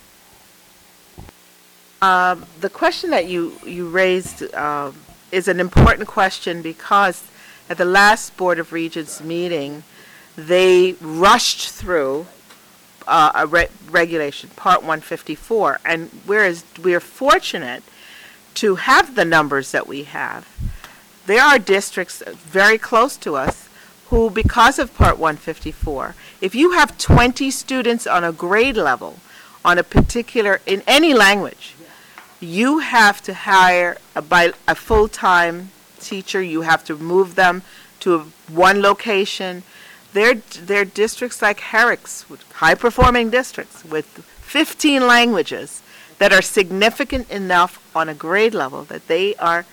The question that you raised is an important question because at the last Board of Regents meeting, they rushed through a regulation, Part 154, and whereas we are fortunate to have the numbers that we have, there are districts very close to us who, because of Part 154, if you have 20 students on a grade level on a particular, in any language, you have to hire a full-time teacher. You have to move them to one location. They're districts like Herrick's, high-performing districts with 15 languages that are significant enough on a grade level that they are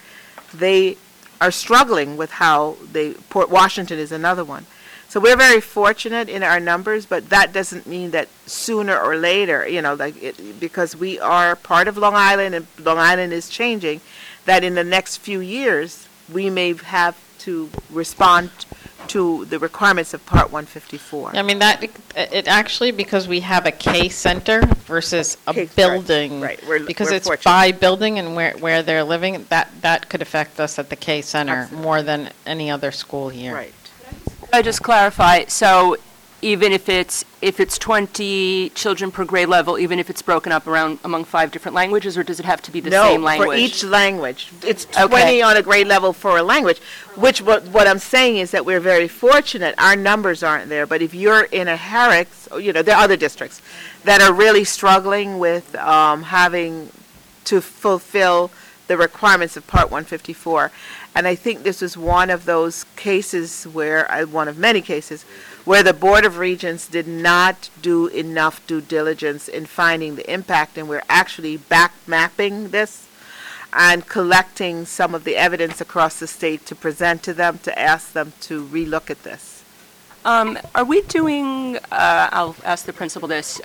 struggling with how Port Washington is another one. So we're very fortunate in our numbers, but that doesn't mean that sooner or later, because we are part of Long Island and Long Island is changing, that in the next few years we may have to respond to the requirements of Part 154. I mean, it actually, because we have a K center versus a building, right. Because we're it's fortunate. by building and where they're living, that could affect us at the K center more than any other school here. Right. Could I just clarify, so even if it's 20 children per grade level, even if it's broken up among 5 different languages, or does it have to be the same language? No, for each language. It's 20 on a grade level for a language, which what I'm saying is that we're very fortunate. Our numbers aren't there, but if you're in a Herrick's, there are other districts that are really struggling with having to fulfill the requirements of Part 154. And I think this was one of those cases one of many cases, where the Board of Regents did not do enough due diligence in finding the impact, and we're actually back mapping this and collecting some of the evidence across the state to present to them, to ask them to relook at this. Are we doing, I'll ask the principal this,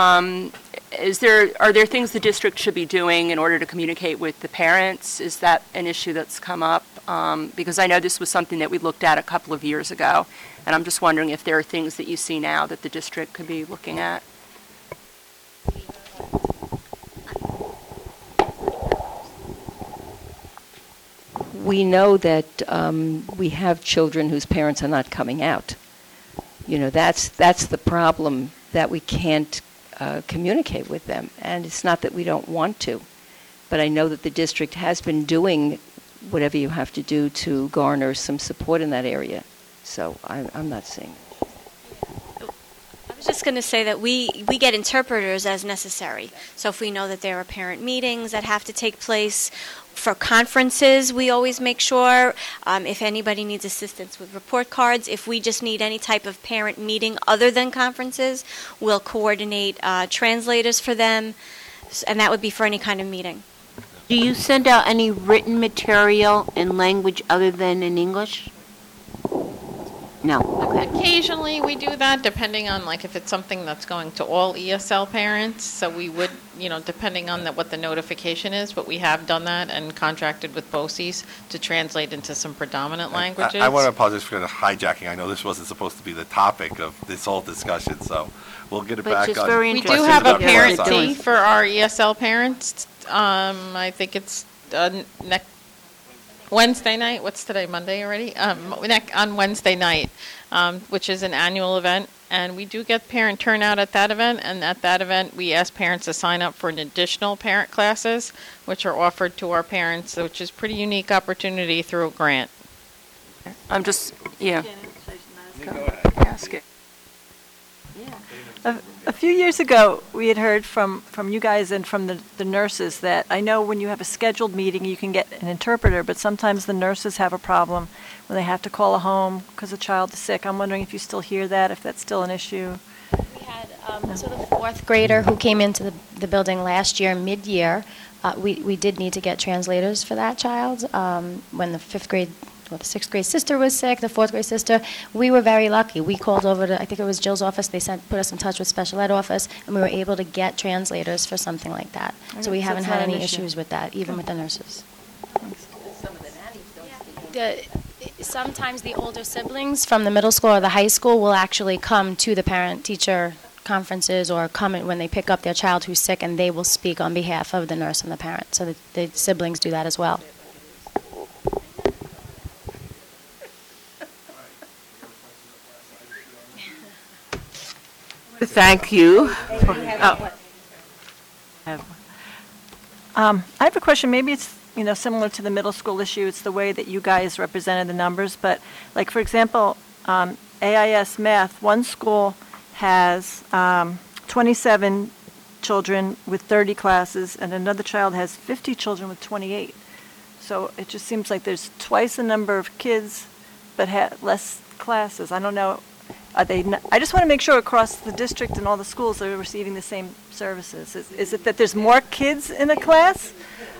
are there things the district should be doing in order to communicate with the parents? Is that an issue that's come up? Because I know this was something that we looked at a couple of years ago, and I'm just wondering if there are things that you see now that the district could be looking at. We know that we have children whose parents are not coming out. That's the problem, that we can't communicate with them. And it's not that we don't want to, but I know that the district has been doing whatever you have to do to garner some support in that area. So I'm not seeing it. I was just going to say that we get interpreters as necessary. So if we know that there are parent meetings that have to take place, for conferences, we always make sure, if anybody needs assistance with report cards, if we just need any type of parent meeting other than conferences, we'll coordinate translators for them, and that would be for any kind of meeting. Do you send out any written material in language other than in English? No. Okay. Occasionally we do that, depending on if it's something that's going to all ESL parents. So we would, depending on what the notification is, but we have done that and contracted with BOCES to translate into some predominant languages. I want to apologize for the hijacking. I know this wasn't supposed to be the topic of this whole discussion, so we'll get it back on. We do have a parent tea for our ESL parents. I think it's next Wednesday night. What's today? Monday already? On Wednesday night, which is an annual event. And we do get parent turnout at that event. And at that event, we ask parents to sign up for an additional parent classes, which are offered to our parents, which is a pretty unique opportunity through a grant. I'm just, yeah. Ask it. A few years ago, we had heard from you guys and from the nurses that I know when you have a scheduled meeting, you can get an interpreter, but sometimes the nurses have a problem when they have to call a home because a child is sick. I'm wondering if you still hear that, if that's still an issue. We had, so the fourth grader who came into the building last year, mid-year, we did need to get translators for that child. When the the sixth grade sister was sick, the fourth grade sister, we were very lucky. We called over to, I think it was Jill's office, they put us in touch with special ed office, and we were able to get translators for something like that. Okay, So we so haven't it's had not an any issue. issues with that, even with the nurses. Sometimes the older siblings from the middle school or the high school will actually come to the parent-teacher conferences or come in when they pick up their child who's sick, and they will speak on behalf of the nurse and the parent. So the siblings do that as well. Thank you. I have a question. Maybe it's, similar to the middle school issue. It's the way that you guys represented the numbers. But, like, for example, AIS Math, one school has 27 children with 30 classes, and another child has 50 children with 28. So it just seems like there's twice the number of kids, but less classes. I don't know. I just want to make sure across the district and all the schools are receiving the same services. Is it that there's more kids in a class?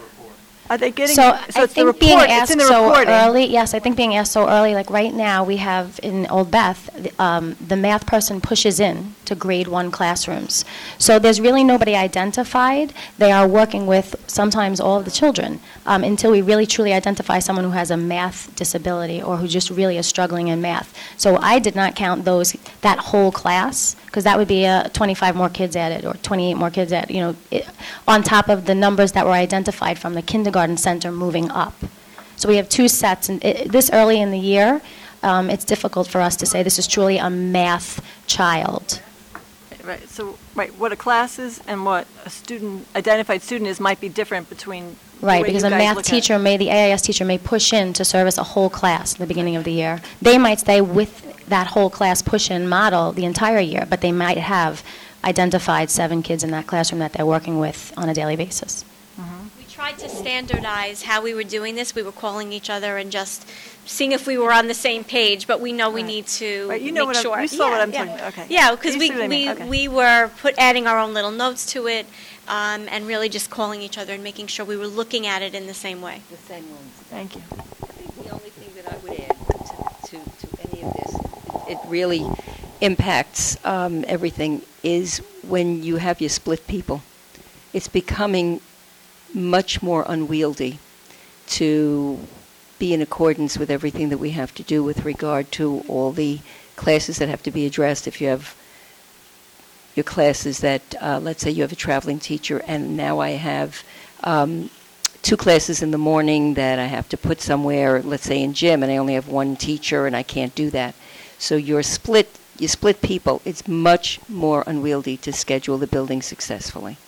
Are they getting? So I it's the think report. being It's asked in the so reporting. early, yes, I think being asked so early, like right now, we have in Old Beth, the math person pushes in to grade 1 classrooms. So there's really nobody identified. They are working with sometimes all of the children until we really truly identify someone who has a math disability or who just really is struggling in math. So I did not count that whole class, because that would be 25 more kids added or 28 more kids added, on top of the numbers that were identified from the kindergarten center moving up. So we have 2 sets, and this early in the year, it's difficult for us to say this is truly a math child. Right. So, what a class is and what a identified student is might be different between. Right, because a math teacher the AIS teacher may push in to service a whole class at the beginning of the year. They might stay with that whole class push-in model the entire year, but they might have identified 7 kids in that classroom that they're working with on a daily basis. We tried to standardize how we were doing this. We were calling each other and just seeing if we were on the same page, but we know we need to Right, you know make what sure. you saw what I'm talking about. Okay. Yeah, because You see what I mean. Okay. we were adding our own little notes to it, and really just calling each other and making sure we were looking at it in the same way. The same ones. Thank you. I think the only thing that I would add to any of this, it really impacts everything, is when you have your split people. It's becoming much more unwieldy to be in accordance with everything that we have to do with regard to all the classes that have to be addressed. If you have your classes that, let's say you have a traveling teacher, and now I have 2 classes in the morning that I have to put somewhere, let's say in gym, and I only have 1 teacher, and I can't do that. So you split people. It's much more unwieldy to schedule the building successfully.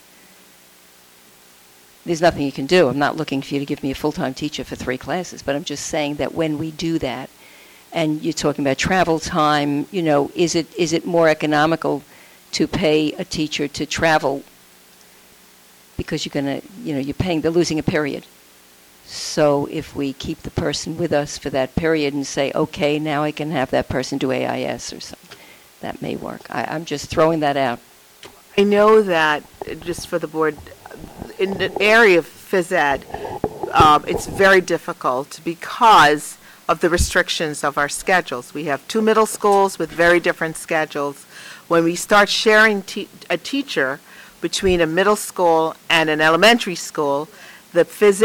There's nothing you can do. I'm not looking for you to give me a full-time teacher for 3 classes, but I'm just saying that when we do that, and you're talking about travel time, is it more economical to pay a teacher to travel because they're losing a period. So if we keep the person with us for that period and say, okay, now I can have that person do AIS or something, that may work. I'm just throwing that out. I know that, just for the board, in the area of phys ed, it's very difficult because of the restrictions of our schedules. We have 2 middle schools with very different schedules. When we start sharing a teacher between a middle school and an elementary school, the phys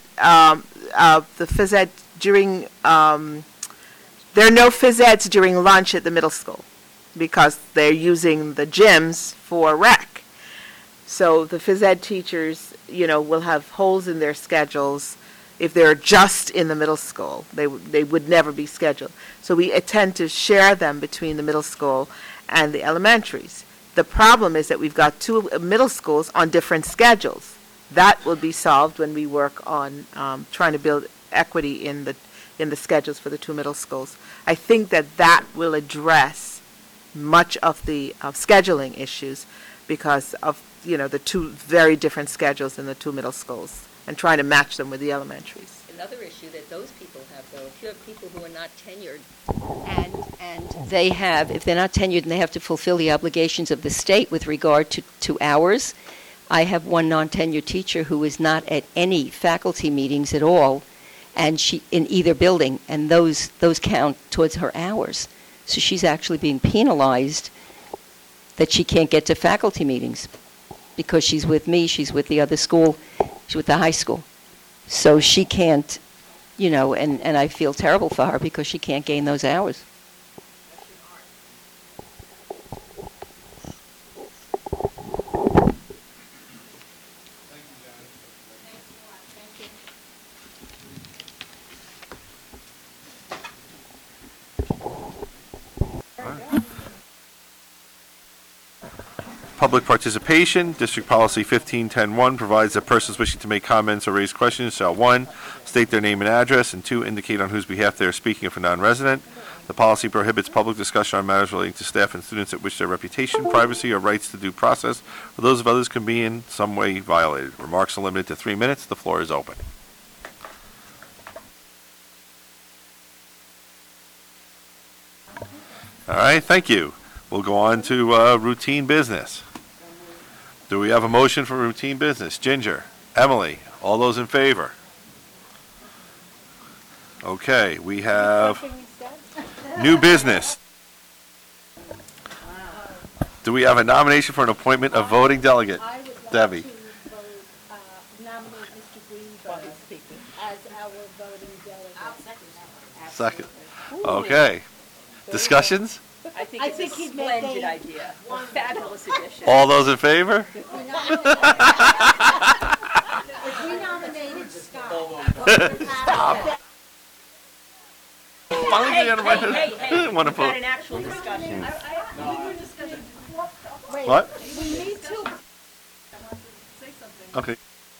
ed during, there are no phys eds during lunch at the middle school because they're using the gyms for rec. So the phys ed teachers, will have holes in their schedules. If they're just in the middle school, they would never be scheduled. So we tend to share them between the middle school and the elementaries. The problem is that we've got 2 middle schools on different schedules. That will be solved when we work on trying to build equity in the schedules for the 2 middle schools. I think that will address much of the scheduling issues because of, the two very different schedules in the two middle schools and trying to match them with the elementaries. Another issue that those people have, though, if you have people who are not tenured and they have, if they're not tenured and they have to fulfill the obligations of the state with regard to hours, I have one non-tenured teacher who is not at any faculty meetings at all, and she in either building, and those count towards her hours. So she's actually being penalized that she can't get to faculty meetings because she's with me, she's with the other school, she's with the high school. So she can't, and I feel terrible for her because she can't gain those hours. Public participation, District Policy 1510-1 provides that persons wishing to make comments or raise questions shall, 1, state their name and address, and 2, indicate on whose behalf they are speaking if a non-resident. The policy prohibits public discussion on matters relating to staff and students at which their reputation, privacy, or rights to due process or those of others can be in some way violated. Remarks are limited to 3 minutes. The floor is open. All right, thank you. We'll go on to routine business. Do we have a motion for routine business? Ginger, Emily, all those in favor? Okay, we have new business. Do we have a nomination for an appointment of voting delegate? Debbie. Nominate Mr. Greenberg as our voting delegate. Second. Okay. Discussions? I think it's a splendid idea. A fabulous addition. All those in favor? If we nominated Scott. Stop. Hey, Want to we've vote? had an actual discussion. What? We need to. Okay.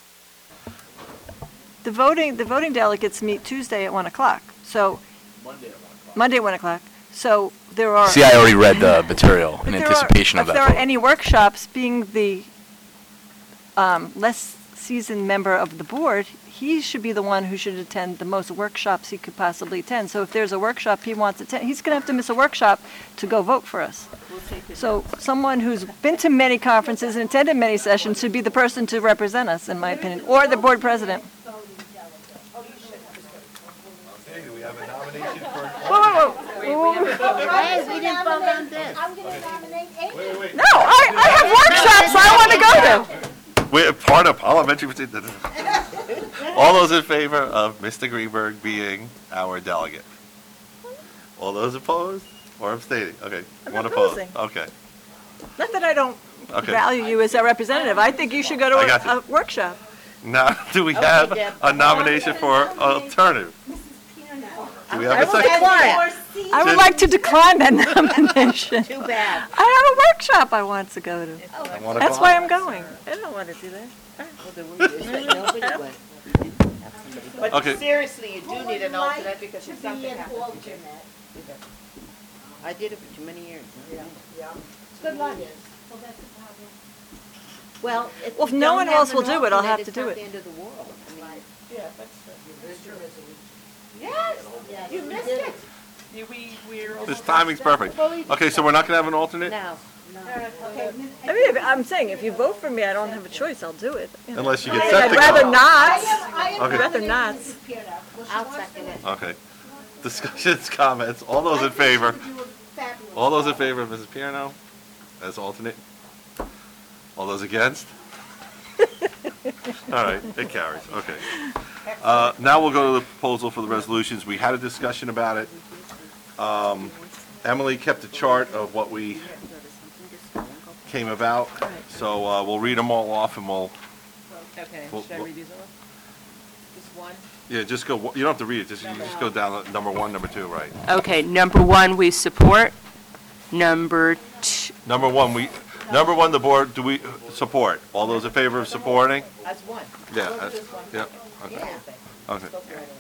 The voting delegates meet Tuesday at 1 o'clock, so. Monday at 1 o'clock. So there are. See, I already read the material in If there anticipation are, of that If there vote. are any workshops, being the less seasoned member of the board, he should be the one who should attend the most workshops he could possibly attend. So if there's a workshop he wants to attend, he's going to have to miss a workshop to go vote for us. So someone who's been to many conferences and attended many sessions should be the person to represent us, in my opinion, or the board president. Okay, do we have a nomination for? Whoa. Hey, we didn't vote on this. I'm going to nominate Amy. No, I have workshops I want to go to. We're part of parliamentary. All those in favor of Mr. Greenberg being our delegate? All those opposed or abstaining? Okay, I'm one not opposed. opposing. Okay. Not that I don't Okay. value you as our representative. I think you should go I got to a workshop. Now, do we have a nomination for alternative? Do we have a second? I would like to decline that nomination. Too bad. I have a workshop I want to go to. wanna That's go? why I'm going. I don't want to do that. But Okay. seriously, you do need an alternate because if something happens. I did it for too many years. Good luck. Well, Well, if no one else will do it, I'll have to do it. It's not the end of the world. I mean, Yeah, that's true. Yes, you missed it. This timing's perfect. Okay, so we're not going to have an alternate? no. Okay. I mean, I'm saying, if you vote for me, I don't have a choice, I'll do it. You know. Unless you get I'd septic. rather not. I am Okay. I'd rather not. I'll second it. Okay. Discussions, comments, all those in favor? All those in favor of Mrs. Pierno as alternate? All those against? All right, it carries, okay. Now we'll go to the proposal for the resolutions. We had a discussion about it. Emily kept a chart of what we came about, so we'll read them all off and we'll, Okay, Well, should I well- read these all? Just one? yeah, just go, you don't have to read it, just, you just go down to number 1, number 2, right? Okay, number 1, we support. Number 2, Number 1, the board, do we support? All those in favor of supporting? As one. Yeah, Vote for this one. yeah, okay, okay.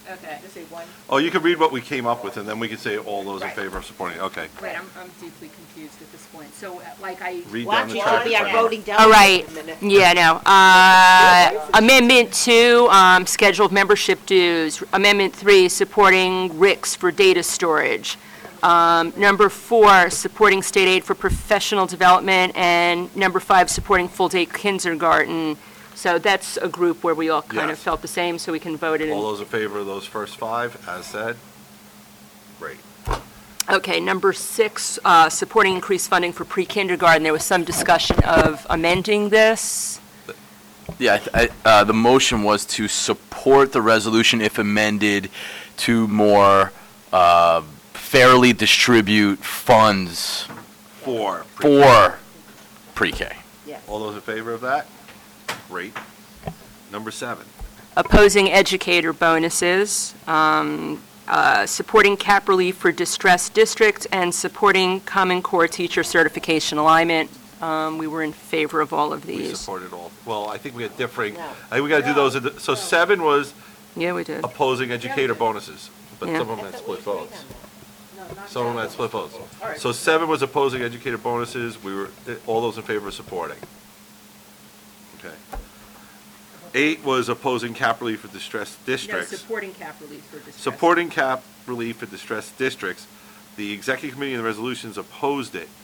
Okay. Oh, you can read what we came up with, and then we can say all those in favor of supporting it. Okay. Wait, I'm deeply confused at this point. So, like I... Read Well, down the actually, track. we are Frank. voting down. All right, in a minute. yeah, no. Amendment 2, scheduled membership dues. Amendment 3, supporting RICS for data storage. Number 4, supporting state aid for professional development. And number 5, supporting full-day kindergarten. So that's a group where we all kind of Yes. felt the same, so we can vote it in. All those in favor of those first 5, as said? Great. Okay, number 6, supporting increased funding for pre-kindergarten. There was some discussion of amending this. Yeah, the motion was to support the resolution if amended to more fairly distribute funds For pre-K. All those in favor of that? Great. Number 7. Opposing educator bonuses, supporting cap relief for distressed districts, and supporting Common Core teacher certification alignment. We were in favor of all of We these. supported all. Well, I think we had differing, I think we got to do those. So 7 was Yeah, we did. opposing educator bonuses, but Yeah. some of them had split votes. Some of them had split votes. So 7 was opposing educator bonuses. We were, all those in favor of supporting. Okay. 8 was opposing cap relief for distressed districts. supporting cap relief for distressed. Supporting cap relief for distressed districts. The executive committee and the resolutions opposed it.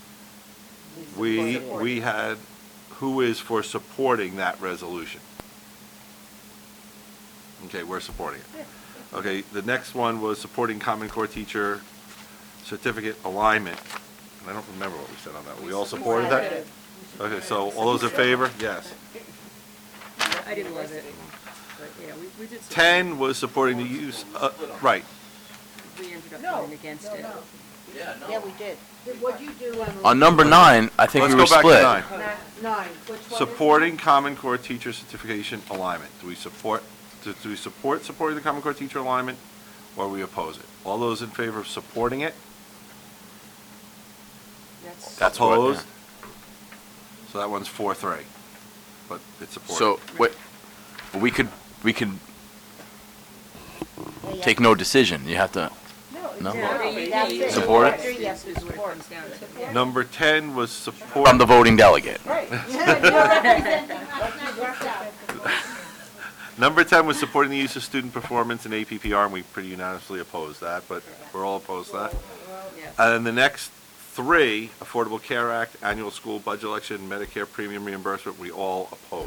We had, who is for supporting that resolution? Okay, we're supporting it. Okay, the next one was supporting Common Core teacher certificate alignment. And I don't remember what we said on that. We all supported that? Okay, so all those in favor? Yes. I didn't love it, but yeah, we did. 10 was supporting the use, right. We ended up voting against it. Yeah, we did. What'd you do On number 9, I think we were Let's go split. back to 9. 9? Which one? Supporting Common Core teacher certification alignment. Do we support supporting the Common Core teacher alignment, or we oppose it? All those in favor of supporting it? That's what, Opposed? yeah. So that one's 4-3, but it's supported. So, wait, we could take no decision. You have to, no? That's it. Support it? 3, yes, we support. Number 10 was support. I'm the voting delegate. Number 10 was supporting the use of student performance in APPR, and we pretty unanimously opposed that, but we're all opposed to that. And then the next 3, Affordable Care Act, annual school budget election, Medicare premium reimbursement, we all opposed.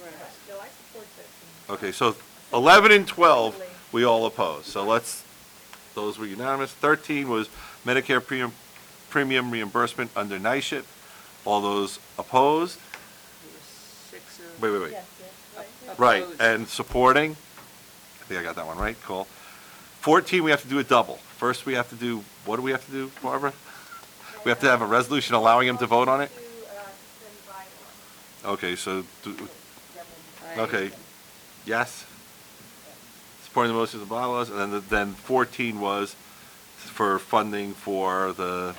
Okay, so 11 and 12, we all opposed. So those were unanimous. 13 was Medicare premium reimbursement under NISHIP. All those opposed? Wait. Right, and supporting? I think I got that one right, cool. 14, we have to do a double. First, we have to do, what do we have to do, Barbara? We have to have a resolution allowing him to vote on it? Okay, so, okay, yes? Supporting the motions of bylaws, and then 14 was for funding for the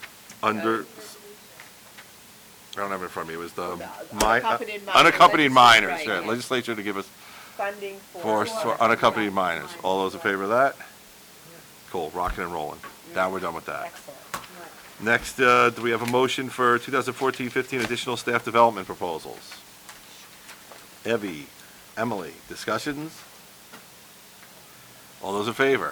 I don't have it in front of me, it was the unaccompanied minors, Right. yeah, legislature to give us Funding for unaccompanied minors. All those in favor of that? Cool, rocking and rolling. Now we're done with that. Next, do we have a motion for 2014-15 additional staff development proposals? Evie, Emily, discussions? All those in favor?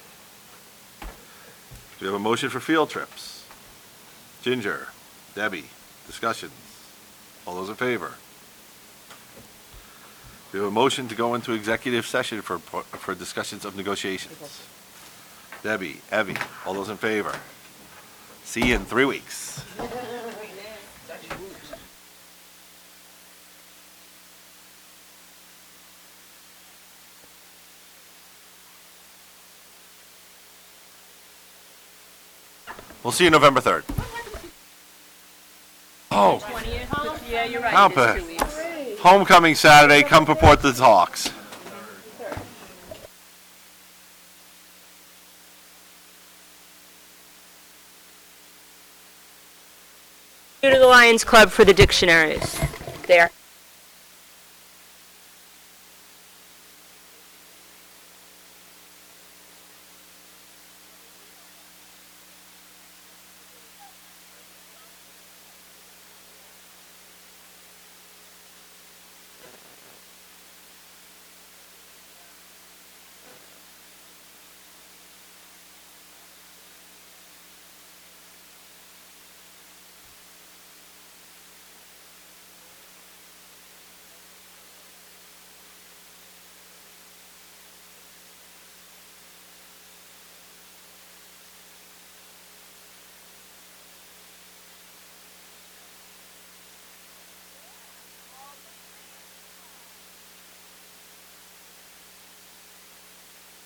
Do we have a motion for field trips? Ginger, Debbie, discussions? All those in favor? Do we have a motion to go into executive session for discussions of negotiations? Debbie, Evie, all those in favor? See you in 3 weeks. We'll see you November 3rd. Oh. Yeah, you're right. How it is bad. 2 weeks. Homecoming Saturday, come purport the talks. Go to the Lions Club for the dictionaries. There.